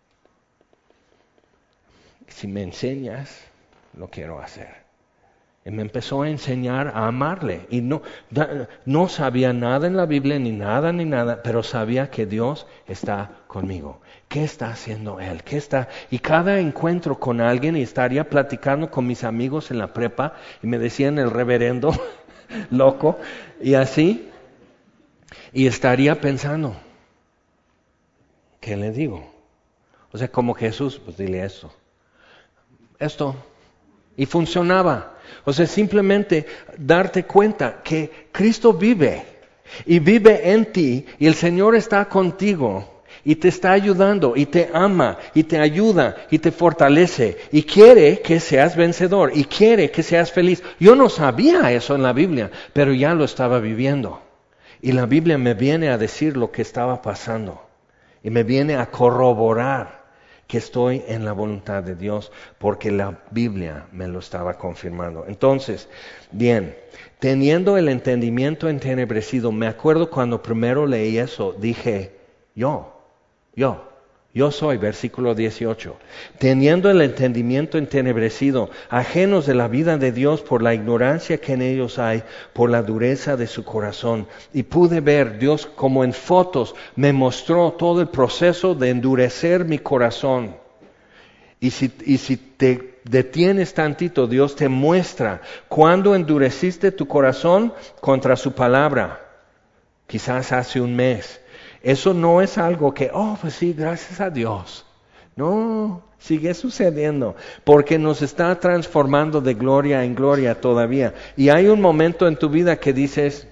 Si me enseñas, lo quiero hacer. Y me empezó a enseñar a amarle. Y no sabía nada en la Biblia, ni nada, pero sabía que Dios está conmigo. ¿Qué está haciendo Él? Y cada encuentro con alguien, y estaría platicando con mis amigos en la prepa, y me decían el reverendo, loco, y así, y estaría pensando, ¿qué le digo? O sea, como Jesús, pues dile esto. Y funcionaba. O sea, simplemente darte cuenta que Cristo vive y vive en ti y el Señor está contigo y te está ayudando y te ama y te ayuda y te fortalece y quiere que seas vencedor y quiere que seas feliz. Yo no sabía eso en la Biblia, pero ya lo estaba viviendo. Y la Biblia me viene a decir lo que estaba pasando y me viene a corroborar que estoy en la voluntad de Dios, porque la Biblia me lo estaba confirmando. Entonces, bien, teniendo el entendimiento entenebrecido, me acuerdo cuando primero leí eso, dije, yo soy, versículo 18, teniendo el entendimiento entenebrecido, ajenos de la vida de Dios por la ignorancia que en ellos hay, por la dureza de su corazón. Y pude ver, Dios como en fotos, me mostró todo el proceso de endurecer mi corazón. Y si te detienes tantito, Dios te muestra cuando endureciste tu corazón contra su palabra, quizás hace un mes. Eso no es algo que, pues sí, gracias a Dios. No, sigue sucediendo, porque nos está transformando de gloria en gloria todavía. Y hay un momento en tu vida que dices,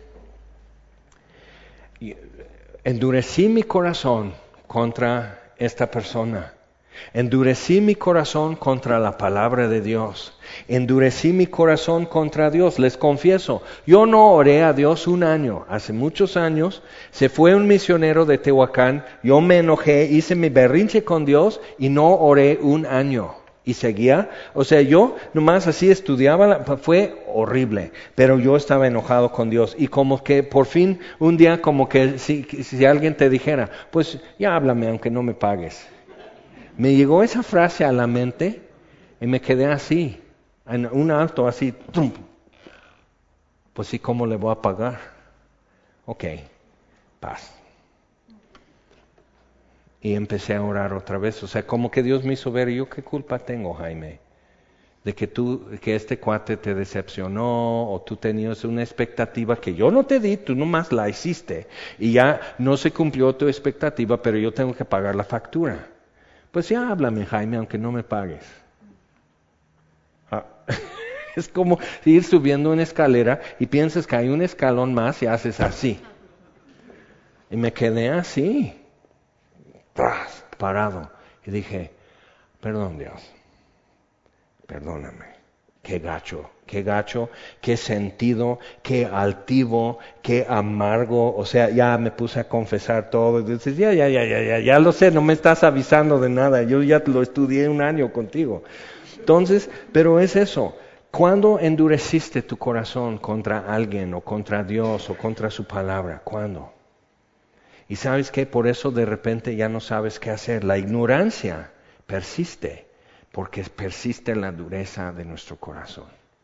endurecí mi corazón contra esta persona. Endurecí mi corazón contra la palabra de Dios. Endurecí mi corazón contra Dios. Les confieso, yo no oré a Dios un año. Hace muchos años se fue un misionero de Tehuacán. Yo me enojé, hice mi berrinche con Dios y no oré un año. Y seguía, yo nomás así estudiaba, fue horrible, pero yo estaba enojado con Dios. Y como que por fin un día como que si alguien te dijera, pues ya háblame aunque no me pagues. Me llegó esa frase a la mente y me quedé así, en un alto así. ¡Tum! Pues sí, ¿cómo le voy a pagar? Ok, paz. Y empecé a orar otra vez. Como que Dios me hizo ver, ¿yo qué culpa tengo, Jaime? De que este cuate te decepcionó o tú tenías una expectativa que yo no te di, tú nomás la hiciste. Y ya no se cumplió tu expectativa, pero yo tengo que pagar la factura. Pues ya háblame, Jaime, aunque no me pagues. Es como ir subiendo una escalera y piensas que hay un escalón más y haces así. Y me quedé así, parado. Y dije, perdón Dios, perdóname. Qué gacho, qué sentido, qué altivo, qué amargo. Ya me puse a confesar todo. Y dices, ya lo sé, no me estás avisando de nada. Yo ya lo estudié un año contigo. Entonces, pero es eso. ¿Cuándo endureciste tu corazón contra alguien o contra Dios o contra su palabra? ¿Cuándo? Y sabes que por eso de repente ya no sabes qué hacer. La ignorancia persiste. Porque persiste la dureza de nuestro corazón.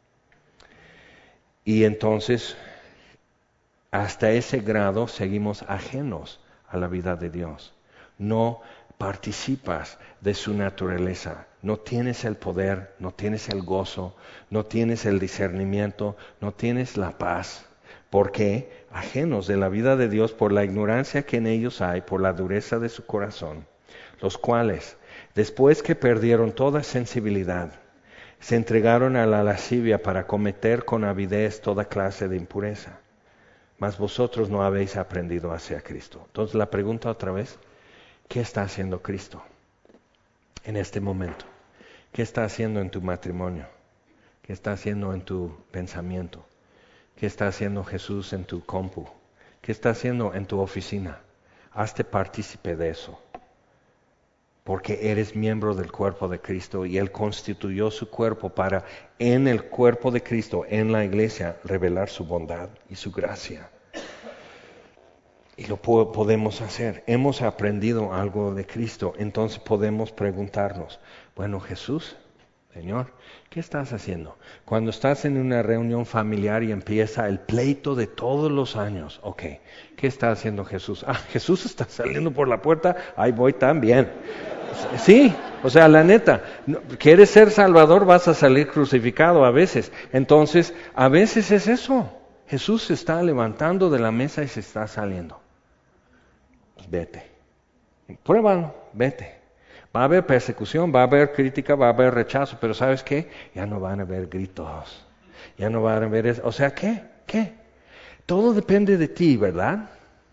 Y entonces, hasta ese grado seguimos ajenos a la vida de Dios. No participas de su naturaleza. No tienes el poder, no tienes el gozo, no tienes el discernimiento, no tienes la paz. Porque ajenos de la vida de Dios por la ignorancia que en ellos hay, por la dureza de su corazón, los cuales, después que perdieron toda sensibilidad, se entregaron a la lascivia para cometer con avidez toda clase de impureza. Mas vosotros no habéis aprendido hacia Cristo. Entonces la pregunta otra vez, ¿qué está haciendo Cristo en este momento? ¿Qué está haciendo en tu matrimonio? ¿Qué está haciendo en tu pensamiento? ¿Qué está haciendo Jesús en tu compu? ¿Qué está haciendo en tu oficina? Hazte partícipe de eso. Porque eres miembro del cuerpo de Cristo y Él constituyó su cuerpo para, en el cuerpo de Cristo, en la iglesia, revelar su bondad y su gracia. Y lo podemos hacer. Hemos aprendido algo de Cristo, entonces podemos preguntarnos, bueno, Jesús, Señor, ¿qué estás haciendo? Cuando estás en una reunión familiar y empieza el pleito de todos los años, ok, ¿qué está haciendo Jesús? Jesús está saliendo por la puerta, ahí voy también. Sí, la neta, ¿quieres ser salvador? Vas a salir crucificado a veces. Entonces, a veces es eso. Jesús se está levantando de la mesa y se está saliendo. Pues vete. Pruébalo, vete. Va a haber persecución, va a haber crítica, va a haber rechazo, pero ¿sabes qué? Ya no van a haber gritos, ya no van a haber eso. O sea, ¿qué? Todo depende de ti, ¿verdad?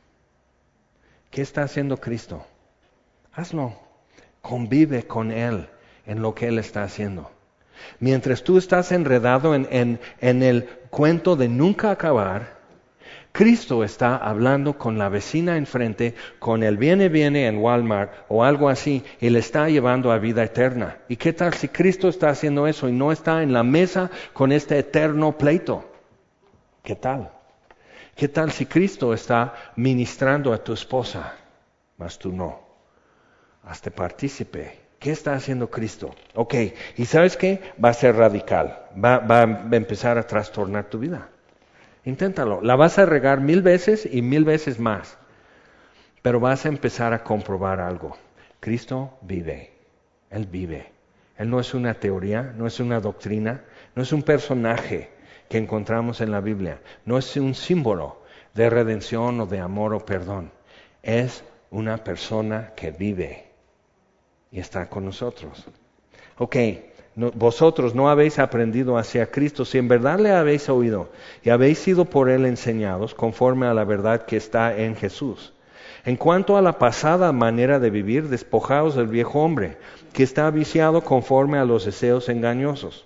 ¿Qué está haciendo Cristo? Hazlo. Convive con Él en lo que Él está haciendo. Mientras tú estás enredado en el cuento de nunca acabar, Cristo está hablando con la vecina enfrente, con el viene en Walmart o algo así, y le está llevando a vida eterna. ¿Y qué tal si Cristo está haciendo eso y no está en la mesa con este eterno pleito? ¿Qué tal? ¿Qué tal si Cristo está ministrando a tu esposa, mas tú no? Hazte partícipe. ¿Qué está haciendo Cristo? Ok, ¿y sabes qué? Va a ser radical, va a empezar a trastornar tu vida. Inténtalo, la vas a regar 1000 veces y 1000 veces más, pero vas a empezar a comprobar algo. Cristo vive, Él vive. Él no es una teoría, no es una doctrina, no es un personaje que encontramos en la Biblia, no es un símbolo de redención o de amor o perdón. Es una persona que vive y está con nosotros. Ok, vosotros no habéis aprendido hacia Cristo si en verdad le habéis oído y habéis sido por Él enseñados conforme a la verdad que está en Jesús. En cuanto a la pasada manera de vivir, despojaos del viejo hombre, que está viciado conforme a los deseos engañosos,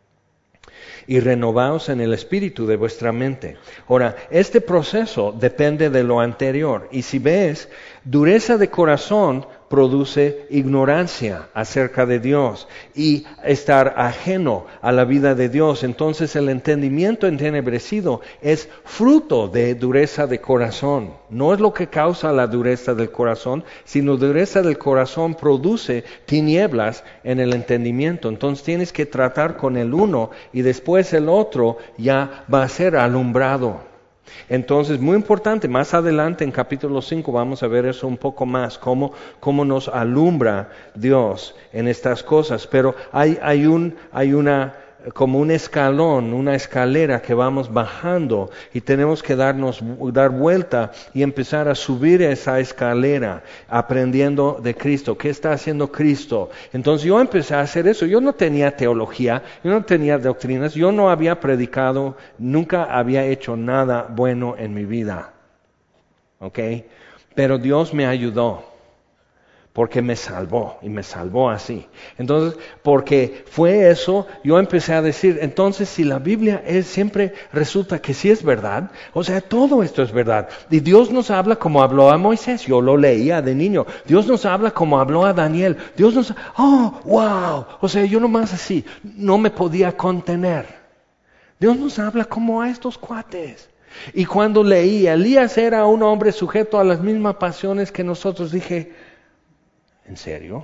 y renovaos en el espíritu de vuestra mente. Ahora, este proceso depende de lo anterior, y si ves, dureza de corazón produce ignorancia acerca de Dios y estar ajeno a la vida de Dios. Entonces el entendimiento entenebrecido es fruto de dureza de corazón. No es lo que causa la dureza del corazón, sino dureza del corazón produce tinieblas en el entendimiento. Entonces tienes que tratar con el uno y después el otro ya va a ser alumbrado. Entonces, muy importante, más adelante en capítulo 5 vamos a ver eso un poco más, cómo nos alumbra Dios en estas cosas. Pero hay una como un escalón, una escalera que vamos bajando y tenemos que dar vuelta y empezar a subir esa escalera aprendiendo de Cristo. ¿Qué está haciendo Cristo? Entonces yo empecé a hacer eso. Yo no tenía teología, yo no tenía doctrinas, yo no había predicado, nunca había hecho nada bueno en mi vida. ¿Ok? Pero Dios me ayudó. Porque me salvó, y me salvó así. Entonces, porque fue eso, yo empecé a decir, entonces si la Biblia siempre resulta que sí es verdad, o sea, todo esto es verdad. Y Dios nos habla como habló a Moisés, yo lo leía de niño. Dios nos habla como habló a Daniel. Dios nos, wow, o sea, yo nomás así, no me podía contener. Dios nos habla como a estos cuates. Y cuando leí, Elías era un hombre sujeto a las mismas pasiones que nosotros, dije, ¿en serio?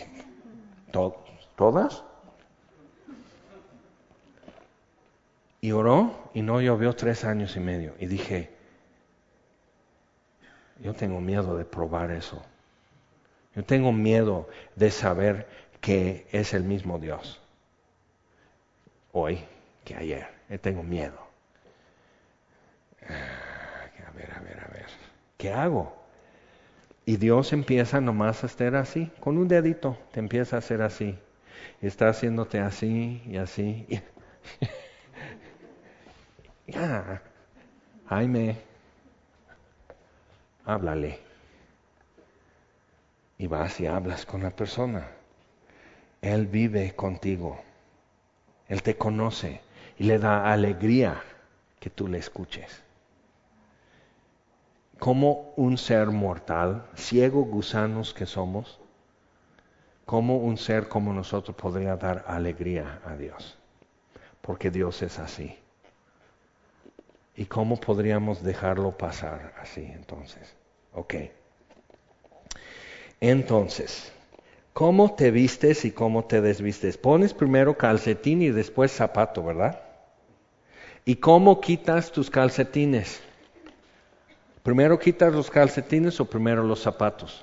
¿Todas? Y oró y no llovió 3 años y medio. Y dije, yo tengo miedo de probar eso. Yo tengo miedo de saber que es el mismo Dios. Hoy que ayer. Yo tengo miedo. A ver. ¿Qué hago? Y Dios empieza nomás a hacer así, con un dedito, te empieza a hacer así. Y está haciéndote así y así. Ya, Jaime, háblale. Y vas y hablas con la persona. Él vive contigo. Él te conoce y le da alegría que tú le escuches. Como un ser mortal, ciego gusanos que somos, como un ser como nosotros podría dar alegría a Dios, porque Dios es así. ¿Y cómo podríamos dejarlo pasar así entonces? Ok. Entonces, ¿cómo te vistes y cómo te desvistes? Pones primero calcetín y después zapato, ¿verdad? ¿Y cómo quitas tus calcetines? ¿Primero quitas los calcetines o primero los zapatos?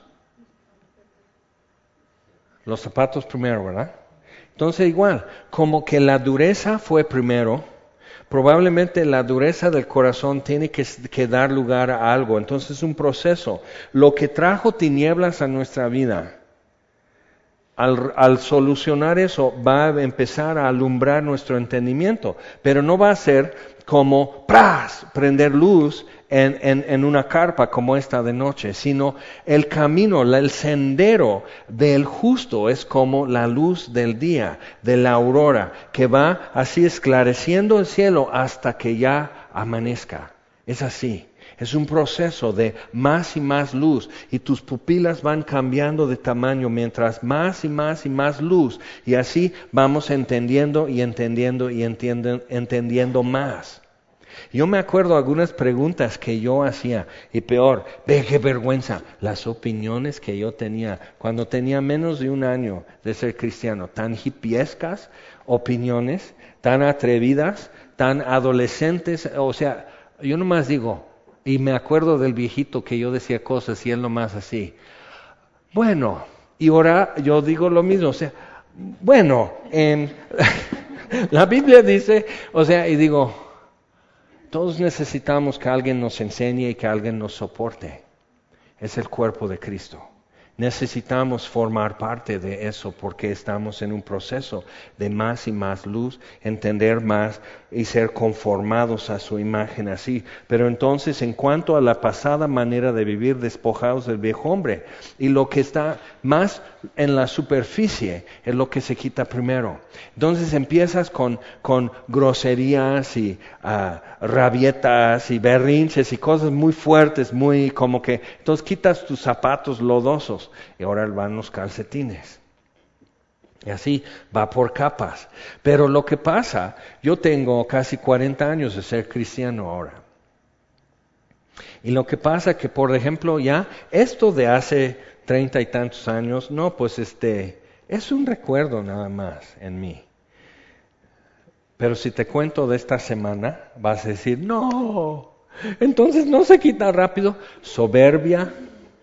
Los zapatos primero, ¿verdad? Entonces igual, como que la dureza fue primero, probablemente la dureza del corazón tiene que dar lugar a algo. Entonces es un proceso. Lo que trajo tinieblas a nuestra vida al solucionar eso va a empezar a alumbrar nuestro entendimiento, pero no va a ser como ¡pras! Prender luz en una carpa como esta de noche, sino el camino, el sendero del justo es como la luz del día, de la aurora, que va así esclareciendo el cielo hasta que ya amanezca. Es así. Es un proceso de más y más luz y tus pupilas van cambiando de tamaño mientras más y más y más luz y así vamos entendiendo y entendiendo y entendiendo más. Yo me acuerdo algunas preguntas que yo hacía y peor, ve qué vergüenza, las opiniones que yo tenía cuando tenía menos de un año de ser cristiano, tan hippiescas opiniones, tan atrevidas, tan adolescentes, o sea, yo nomás digo, y me acuerdo del viejito que yo decía cosas y él nomás así. Bueno, y ahora yo digo lo mismo, o sea, bueno, la Biblia dice, o sea, y digo, todos necesitamos que alguien nos enseñe y que alguien nos soporte. Es el cuerpo de Cristo. Necesitamos formar parte de eso porque estamos en un proceso de más y más luz, entender más y ser conformados a su imagen así. Pero entonces, en cuanto a la pasada manera de vivir, despojados del viejo hombre, y lo que está más en la superficie es lo que se quita primero. Entonces empiezas con groserías y rabietas y berrinches y cosas muy fuertes, muy como que, entonces quitas tus zapatos lodosos y ahora van los calcetines. Y así va por capas. Pero lo que pasa, yo tengo casi 40 años de ser cristiano ahora. Y lo que pasa que, por ejemplo, ya esto de hace 30 y tantos años, no, pues es un recuerdo nada más en mí. Pero si te cuento de esta semana, vas a decir, no, entonces no se quita rápido. Soberbia,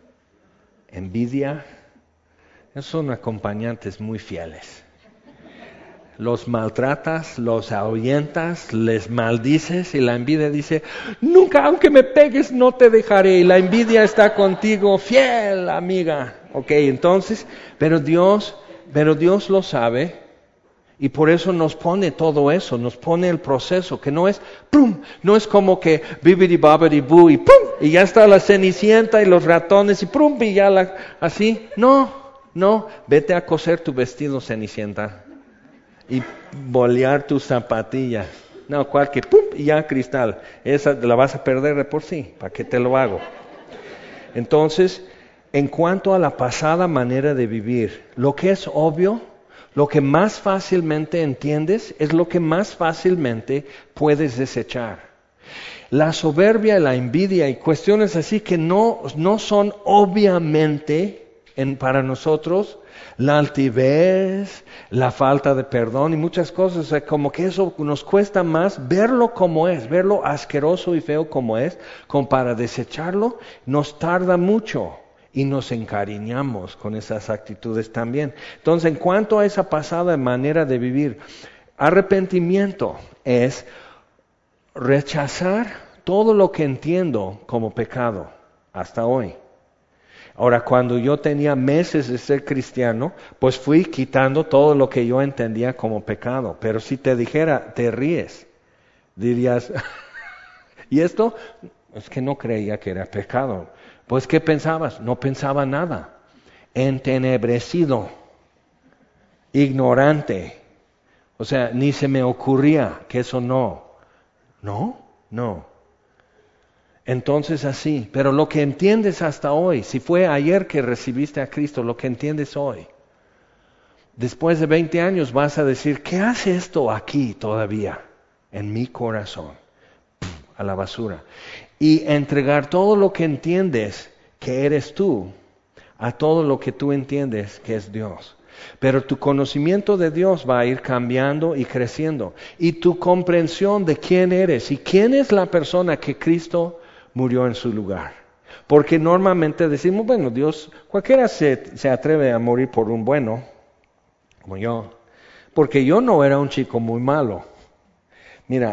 envidia, son acompañantes muy fieles. Los maltratas, los ahuyentas, les maldices y la envidia dice, nunca aunque me pegues no te dejaré. Y la envidia está contigo, fiel amiga. Ok, entonces, pero Dios lo sabe y por eso nos pone todo eso, nos pone el proceso, que no es, ¡pum! No es como que bibidi babidi boo y ¡pum! Y ya está la cenicienta y los ratones y ¡pum! Y ya así. No, vete a coser tu vestido, cenicienta. Y bolear tus zapatillas. No, cualquier, ¡pum! Y ya cristal. Esa la vas a perder de por sí. ¿Para qué te lo hago? Entonces, en cuanto a la pasada manera de vivir, lo que es obvio, lo que más fácilmente entiendes, es lo que más fácilmente puedes desechar. La soberbia, la envidia y cuestiones así que no son obviamente para nosotros, la altivez, la falta de perdón y muchas cosas, o sea, como que eso nos cuesta más verlo como es, verlo asqueroso y feo como es, como para desecharlo, nos tarda mucho y nos encariñamos con esas actitudes también. Entonces, en cuanto a esa pasada manera de vivir, arrepentimiento es rechazar todo lo que entiendo como pecado hasta hoy. Ahora, cuando yo tenía meses de ser cristiano, pues fui quitando todo lo que yo entendía como pecado. Pero si te dijera, te ríes, dirías, ¿y esto? Es que no creía que era pecado. Pues, ¿qué pensabas? No pensaba nada. Entenebrecido, ignorante. O sea, ni se me ocurría que eso no. No. Entonces así, pero lo que entiendes hasta hoy, si fue ayer que recibiste a Cristo, lo que entiendes hoy, después de 20 años vas a decir, ¿qué hace esto aquí todavía en mi corazón? A la basura. Y entregar todo lo que entiendes que eres tú, a todo lo que tú entiendes que es Dios. Pero tu conocimiento de Dios va a ir cambiando y creciendo. Y tu comprensión de quién eres y quién es la persona que Cristo murió en su lugar. Porque normalmente decimos, bueno, Dios, cualquiera se atreve a morir por un bueno, como yo. Porque yo no era un chico muy malo. Mira,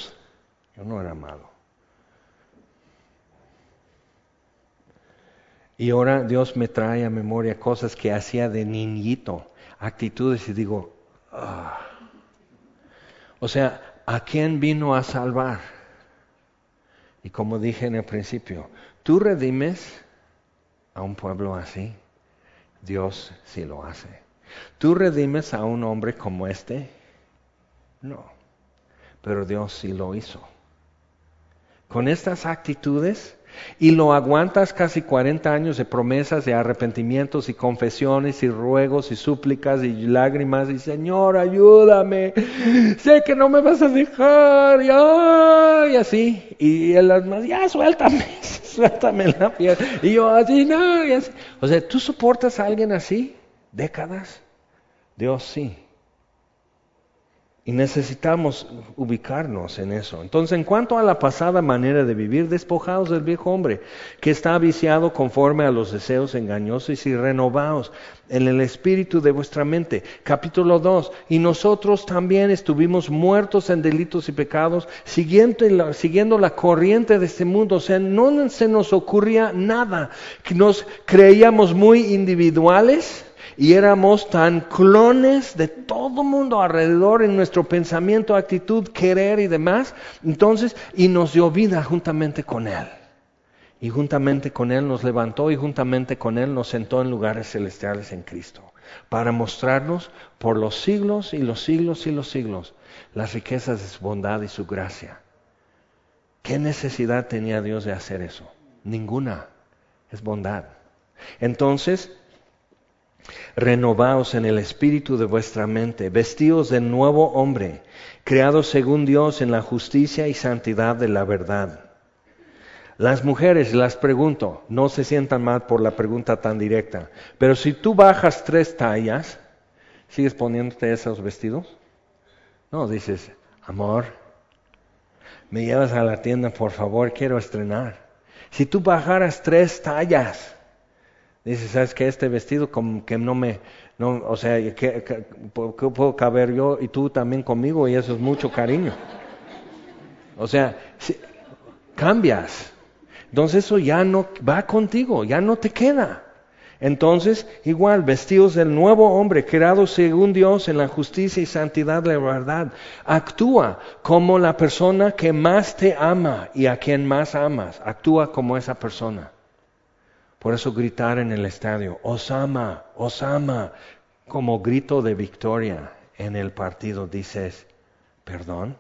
yo no era malo. Y ahora Dios me trae a memoria cosas que hacía de niñito, actitudes, y digo, "Ah". O sea, ¿a quién vino a salvar? Y como dije en el principio, tú redimes a un pueblo así, Dios sí lo hace. ¿Tú redimes a un hombre como este? No, pero Dios sí lo hizo. Con estas actitudes, y lo aguantas casi 40 años de promesas, de arrepentimientos y confesiones y ruegos y súplicas y lágrimas y Señor, ayúdame, sé que no me vas a dejar, y así, y él más, ya suéltame, suéltame la piel, y yo así, no, y así. O sea, ¿tú soportas a alguien así? ¿Décadas? Dios sí. Y necesitamos ubicarnos en eso. Entonces, en cuanto a la pasada manera de vivir, despojaos del viejo hombre, que está viciado conforme a los deseos engañosos y renovaos en el espíritu de vuestra mente. Capítulo 2. Y nosotros también estuvimos muertos en delitos y pecados, siguiendo la corriente de este mundo. O sea, no se nos ocurría nada. Nos creíamos muy individuales. Y éramos tan clones de todo mundo alrededor en nuestro pensamiento, actitud, querer y demás. Entonces, y nos dio vida juntamente con Él. Y juntamente con Él nos levantó y juntamente con Él nos sentó en lugares celestiales en Cristo. Para mostrarnos por los siglos y los siglos y los siglos las riquezas de su bondad y su gracia. ¿Qué necesidad tenía Dios de hacer eso? Ninguna. Es bondad. Entonces, renovaos en el espíritu de vuestra mente, vestíos de nuevo hombre, creados según Dios en la justicia y santidad de la verdad. Las mujeres, las pregunto, no se sientan mal por la pregunta tan directa, pero si tú bajas 3 tallas, ¿sigues poniéndote esos vestidos? No, dices, amor, me llevas a la tienda, por favor, quiero estrenar. Si tú bajaras 3 tallas, dice, ¿sabes qué? Este vestido como que o sea, que puedo caber yo y tú también conmigo y eso es mucho cariño. O sea, cambias. Entonces eso ya no va contigo, ya no te queda. Entonces, igual, vestidos del nuevo hombre, creado según Dios en la justicia y santidad de la verdad. Actúa como la persona que más te ama y a quien más amas. Actúa como esa persona. Por eso gritar en el estadio, Osama, Osama, como grito de victoria en el partido, dices, perdón,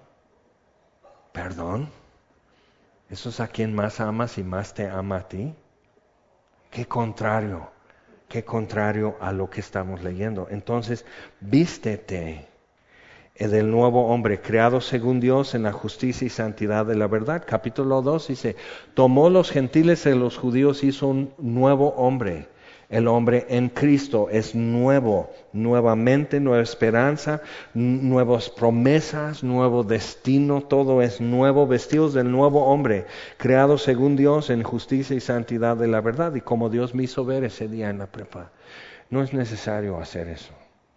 perdón. ¿Eso es a quien más amas y más te ama a ti? Qué contrario a lo que estamos leyendo. Entonces, vístete del nuevo hombre, creado según Dios en la justicia y santidad de la verdad. Capítulo 2 dice, tomó los gentiles de los judíos, hizo un nuevo hombre. El hombre en Cristo es nuevo, nuevamente, nueva esperanza, nuevas promesas, nuevo destino, todo es nuevo, vestidos del nuevo hombre, creado según Dios en justicia y santidad de la verdad. Y como Dios me hizo ver ese día en la prepa, no es necesario hacer eso.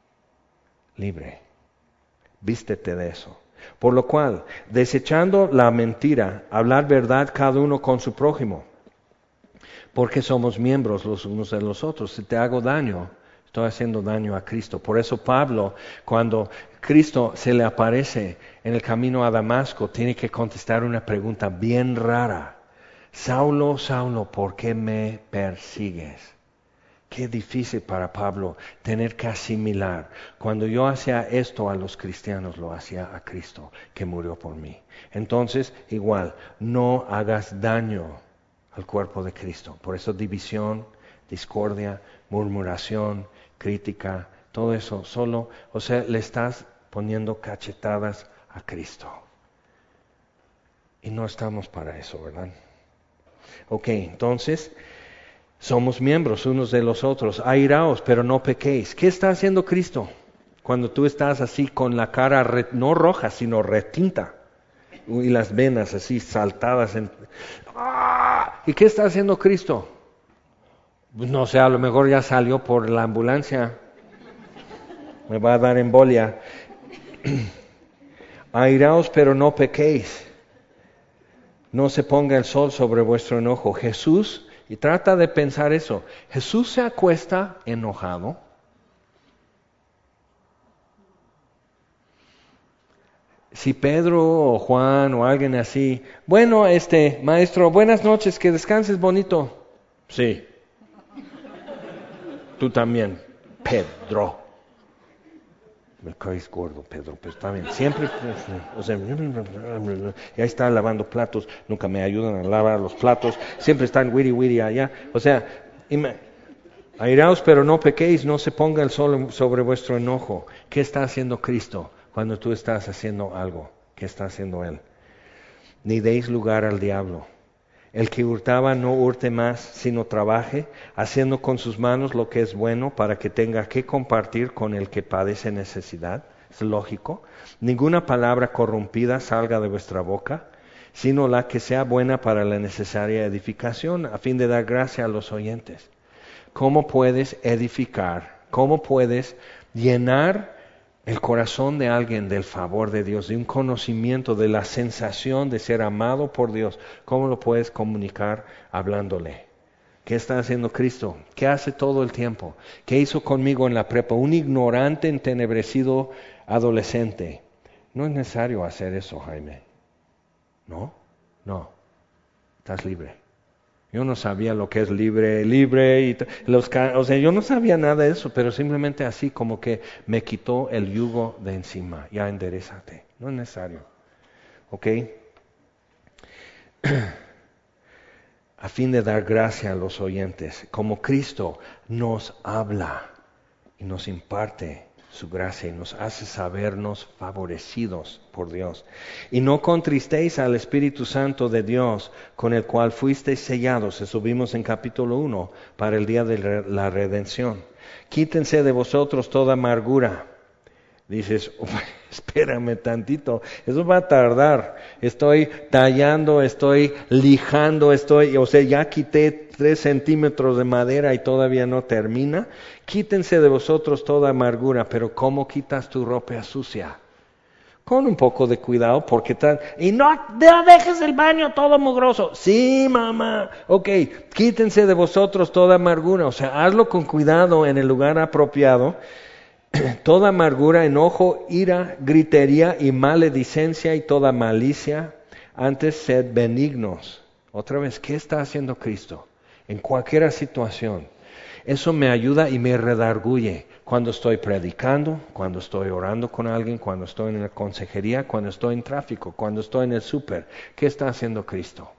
Libre. Vístete de eso. Por lo cual, desechando la mentira, hablar verdad cada uno con su prójimo, porque somos miembros los unos de los otros. Si te hago daño, estoy haciendo daño a Cristo. Por eso Pablo, cuando Cristo se le aparece en el camino a Damasco, tiene que contestar una pregunta bien rara. Saulo, Saulo, ¿por qué me persigues? Qué difícil para Pablo tener que asimilar. Cuando yo hacía esto a los cristianos, lo hacía a Cristo, que murió por mí. Entonces, igual, no hagas daño al cuerpo de Cristo. Por eso división, discordia, murmuración, crítica, todo eso solo, o sea, le estás poniendo cachetadas a Cristo. Y no estamos para eso, ¿verdad? Ok, entonces, somos miembros unos de los otros. Airaos, pero no pequéis. ¿Qué está haciendo Cristo? Cuando tú estás así con la cara no roja, sino retinta. Y las venas así saltadas. ¡Ah! ¿Y qué está haciendo Cristo? No sé, a lo mejor ya salió por la ambulancia. Me va a dar embolia. Airaos, pero no pequéis. No se ponga el sol sobre vuestro enojo. Jesús Y trata de pensar eso. Jesús se acuesta enojado. Si Pedro o Juan o alguien así, bueno, maestro, buenas noches, que descanses bonito. Sí. Tú también, Pedro. Me caes gordo, Pedro, pero está bien. Siempre, o sea, y ahí está lavando platos, nunca me ayudan a lavar los platos, siempre están wiri allá. O sea, airaos, pero no pequéis, no se ponga el sol sobre vuestro enojo. ¿Qué está haciendo Cristo cuando tú estás haciendo algo? ¿Qué está haciendo Él? Ni deis lugar al diablo. El que hurtaba no hurte más, sino trabaje, haciendo con sus manos lo que es bueno para que tenga que compartir con el que padece necesidad. Es lógico. Ninguna palabra corrompida salga de vuestra boca, sino la que sea buena para la necesaria edificación, a fin de dar gracia a los oyentes. ¿Cómo puedes edificar? ¿Cómo puedes llenar el corazón de alguien del favor de Dios, de un conocimiento, de la sensación de ser amado por Dios? ¿Cómo lo puedes comunicar hablándole? ¿Qué está haciendo Cristo? ¿Qué hace todo el tiempo? ¿Qué hizo conmigo en la prepa? Un ignorante, entenebrecido adolescente. No es necesario hacer eso, Jaime. ¿No? No. Estás libre. Yo no sabía lo que es libre, o sea, yo no sabía nada de eso, pero simplemente así como que me quitó el yugo de encima. Ya enderezate. No es necesario. ¿Ok? A fin de dar gracia a los oyentes, como Cristo nos habla y nos imparte su gracia y nos hace sabernos favorecidos por Dios. Y no contristéis al Espíritu Santo de Dios, con el cual fuisteis sellados, eso vimos en capítulo 1, para el día de la redención. Quítense de vosotros toda amargura. Dices, espérame tantito, eso va a tardar. Estoy tallando, estoy lijando, o sea, ya quité 3 centímetros de madera y todavía no termina. Quítense de vosotros toda amargura, pero ¿cómo quitas tu ropa sucia? Con un poco de cuidado, porque y no dejes el baño todo mugroso. Sí, mamá. Ok, quítense de vosotros toda amargura, o sea, hazlo con cuidado en el lugar apropiado. Toda amargura, enojo, ira, gritería y maledicencia y toda malicia, antes sed benignos. Otra vez, ¿qué está haciendo Cristo? En cualquier situación. Eso me ayuda y me redarguye cuando estoy predicando, cuando estoy orando con alguien, cuando estoy en la consejería, cuando estoy en tráfico, cuando estoy en el súper. ¿Qué está haciendo Cristo?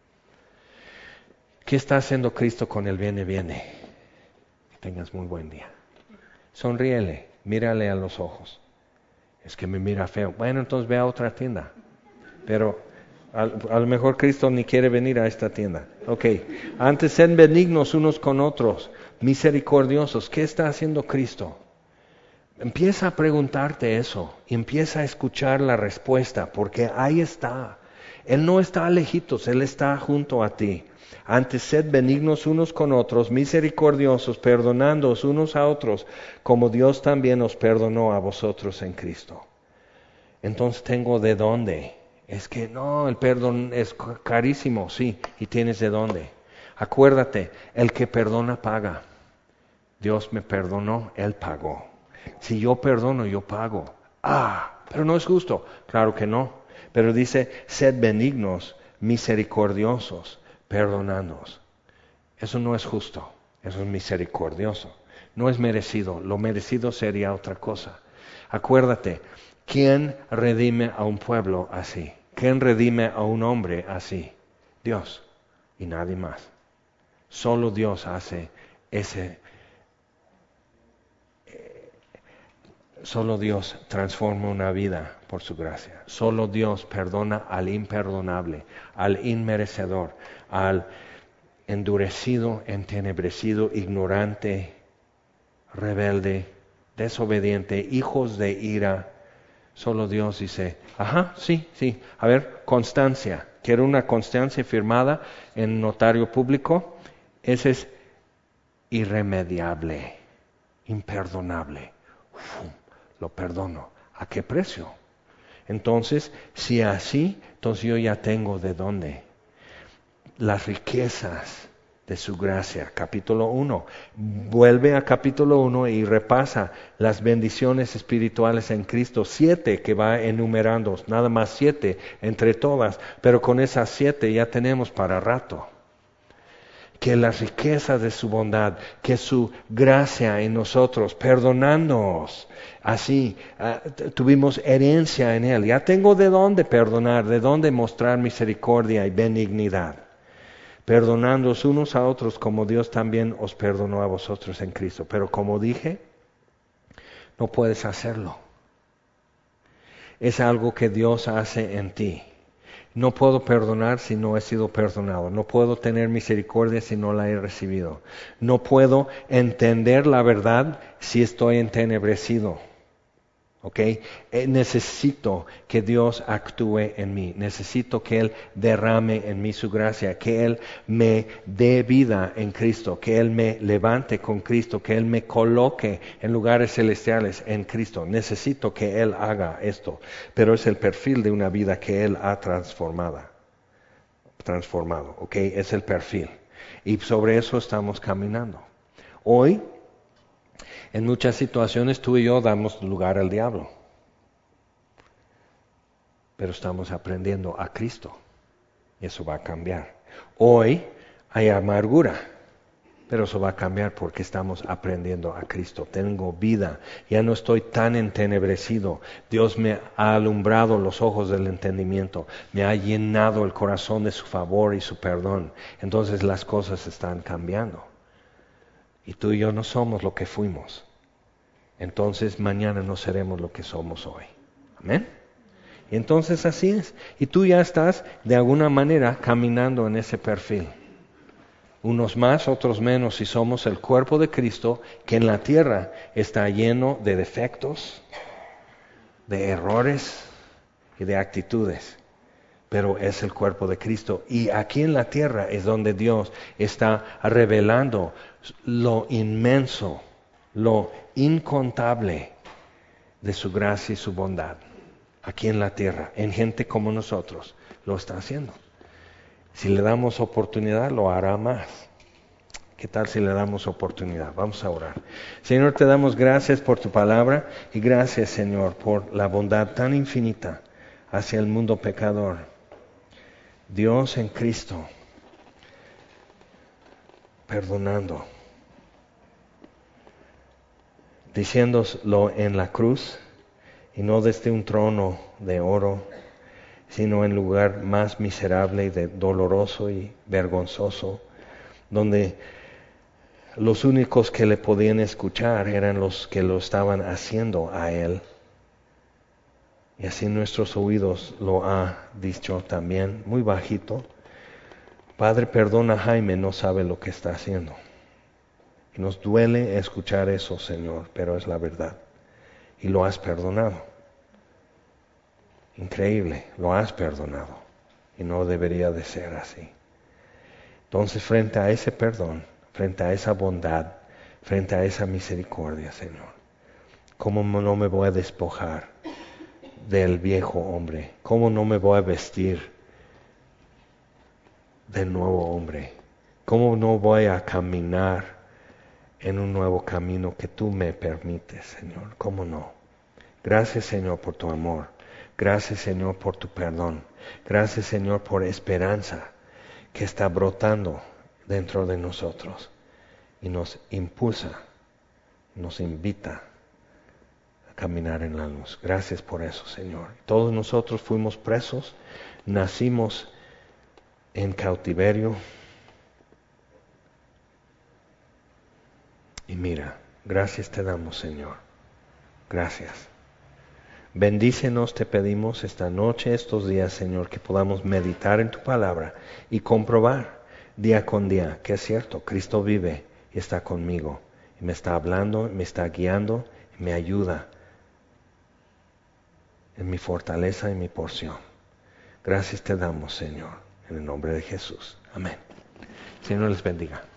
¿Qué está haciendo Cristo con el viene? Que tengas muy buen día. Sonríele, mírale a los ojos. Es que me mira feo. Bueno, entonces ve a otra tienda. Pero a lo mejor Cristo ni quiere venir a esta tienda. Ok, antes sean benignos unos con otros, misericordiosos. ¿Qué está haciendo Cristo? Empieza a preguntarte eso, empieza a escuchar la respuesta, porque ahí está. Él no está lejitos, Él está junto a ti. Antes sed benignos unos con otros, misericordiosos, perdonándoos unos a otros, como Dios también os perdonó a vosotros en Cristo. Entonces tengo de dónde. Es que no, el perdón es carísimo, sí, y tienes de dónde. Acuérdate, el que perdona paga. Dios me perdonó, Él pagó. Si yo perdono, yo pago. Pero no es justo. Claro que no. Pero dice, sed benignos, misericordiosos, perdonándoos. Eso no es justo, eso es misericordioso. No es merecido, lo merecido sería otra cosa. Acuérdate, ¿quién redime a un pueblo así? ¿Quién redime a un hombre así? Dios y nadie más. Solo Dios hace solo Dios transforma una vida por su gracia. Solo Dios perdona al imperdonable, al inmerecedor, al endurecido, entenebrecido, ignorante, rebelde, desobediente, hijos de ira. Solo Dios dice, sí. A ver, constancia. Quiero una constancia firmada en notario público. Ese es irremediable, imperdonable. Lo perdono. ¿A qué precio? Entonces, si así, entonces yo ya tengo de dónde. Las riquezas de su gracia. Capítulo 1. Vuelve a capítulo 1 y repasa las bendiciones espirituales en Cristo. 7 que va enumerando, nada más 7 entre todas, pero con esas 7 ya tenemos para rato. Que la riqueza de su bondad, que su gracia en nosotros, perdonándonos. Así tuvimos herencia en Él. Ya tengo de dónde perdonar, de dónde mostrar misericordia y benignidad. Perdonándoos unos a otros como Dios también os perdonó a vosotros en Cristo. Pero como dije, no puedes hacerlo. Es algo que Dios hace en ti. No puedo perdonar si no he sido perdonado. No puedo tener misericordia si no la he recibido. No puedo entender la verdad si estoy entenebrecido. ¿Ok? Necesito que Dios actúe en mí. Necesito que Él derrame en mí su gracia. Que Él me dé vida en Cristo. Que Él me levante con Cristo. Que Él me coloque en lugares celestiales en Cristo. Necesito que Él haga esto. Pero es el perfil de una vida que Él ha transformado. ¿Ok? Es el perfil. Y sobre eso estamos caminando. Hoy, en muchas situaciones tú y yo damos lugar al diablo. Pero estamos aprendiendo a Cristo. Y eso va a cambiar. Hoy hay amargura. Pero eso va a cambiar porque estamos aprendiendo a Cristo. Tengo vida. Ya no estoy tan entenebrecido. Dios me ha alumbrado los ojos del entendimiento. Me ha llenado el corazón de su favor y su perdón. Entonces las cosas están cambiando. Y tú y yo no somos lo que fuimos. Entonces mañana no seremos lo que somos hoy. Amén. Y entonces así es. Y tú ya estás de alguna manera caminando en ese perfil. Unos más, otros menos, y somos el cuerpo de Cristo que en la tierra está lleno de defectos, de errores y de actitudes. Pero es el cuerpo de Cristo. Y aquí en la tierra es donde Dios está revelando lo inmenso, lo incontable de su gracia y su bondad. Aquí en la tierra, en gente como nosotros, lo está haciendo. Si le damos oportunidad, lo hará más. ¿Qué tal si le damos oportunidad? Vamos a orar. Señor, te damos gracias por tu palabra y gracias, Señor, por la bondad tan infinita hacia el mundo pecador. Dios en Cristo, perdonando, diciéndolo en la cruz y no desde un trono de oro, sino en lugar más miserable y doloroso y vergonzoso, donde los únicos que le podían escuchar eran los que lo estaban haciendo a Él. Y así nuestros oídos lo ha dicho también, muy bajito. Padre, perdona a Jaime, no sabe lo que está haciendo. Y nos duele escuchar eso, Señor, pero es la verdad. Y lo has perdonado. Increíble, lo has perdonado. Y no debería de ser así. Entonces, frente a ese perdón, frente a esa bondad, frente a esa misericordia, Señor, ¿cómo no me voy a despojar del viejo hombre? ¿Cómo no me voy a vestir del nuevo hombre? ¿Cómo no voy a caminar en un nuevo camino que tú me permites, Señor? ¿Cómo no? Gracias, Señor, por tu amor. Gracias, Señor, por tu perdón. Gracias, Señor, por esperanza que está brotando dentro de nosotros y nos impulsa, nos invita a caminar en la luz. Gracias por eso, Señor. Todos nosotros fuimos presos, nacimos en cautiverio. Y mira, gracias te damos, Señor. Gracias. Bendícenos, te pedimos esta noche, estos días, Señor, que podamos meditar en tu palabra y comprobar día con día que es cierto, Cristo vive y está conmigo. Y me está hablando, me está guiando, y me ayuda en mi fortaleza y mi porción. Gracias te damos, Señor, en el nombre de Jesús. Amén. Señor les bendiga.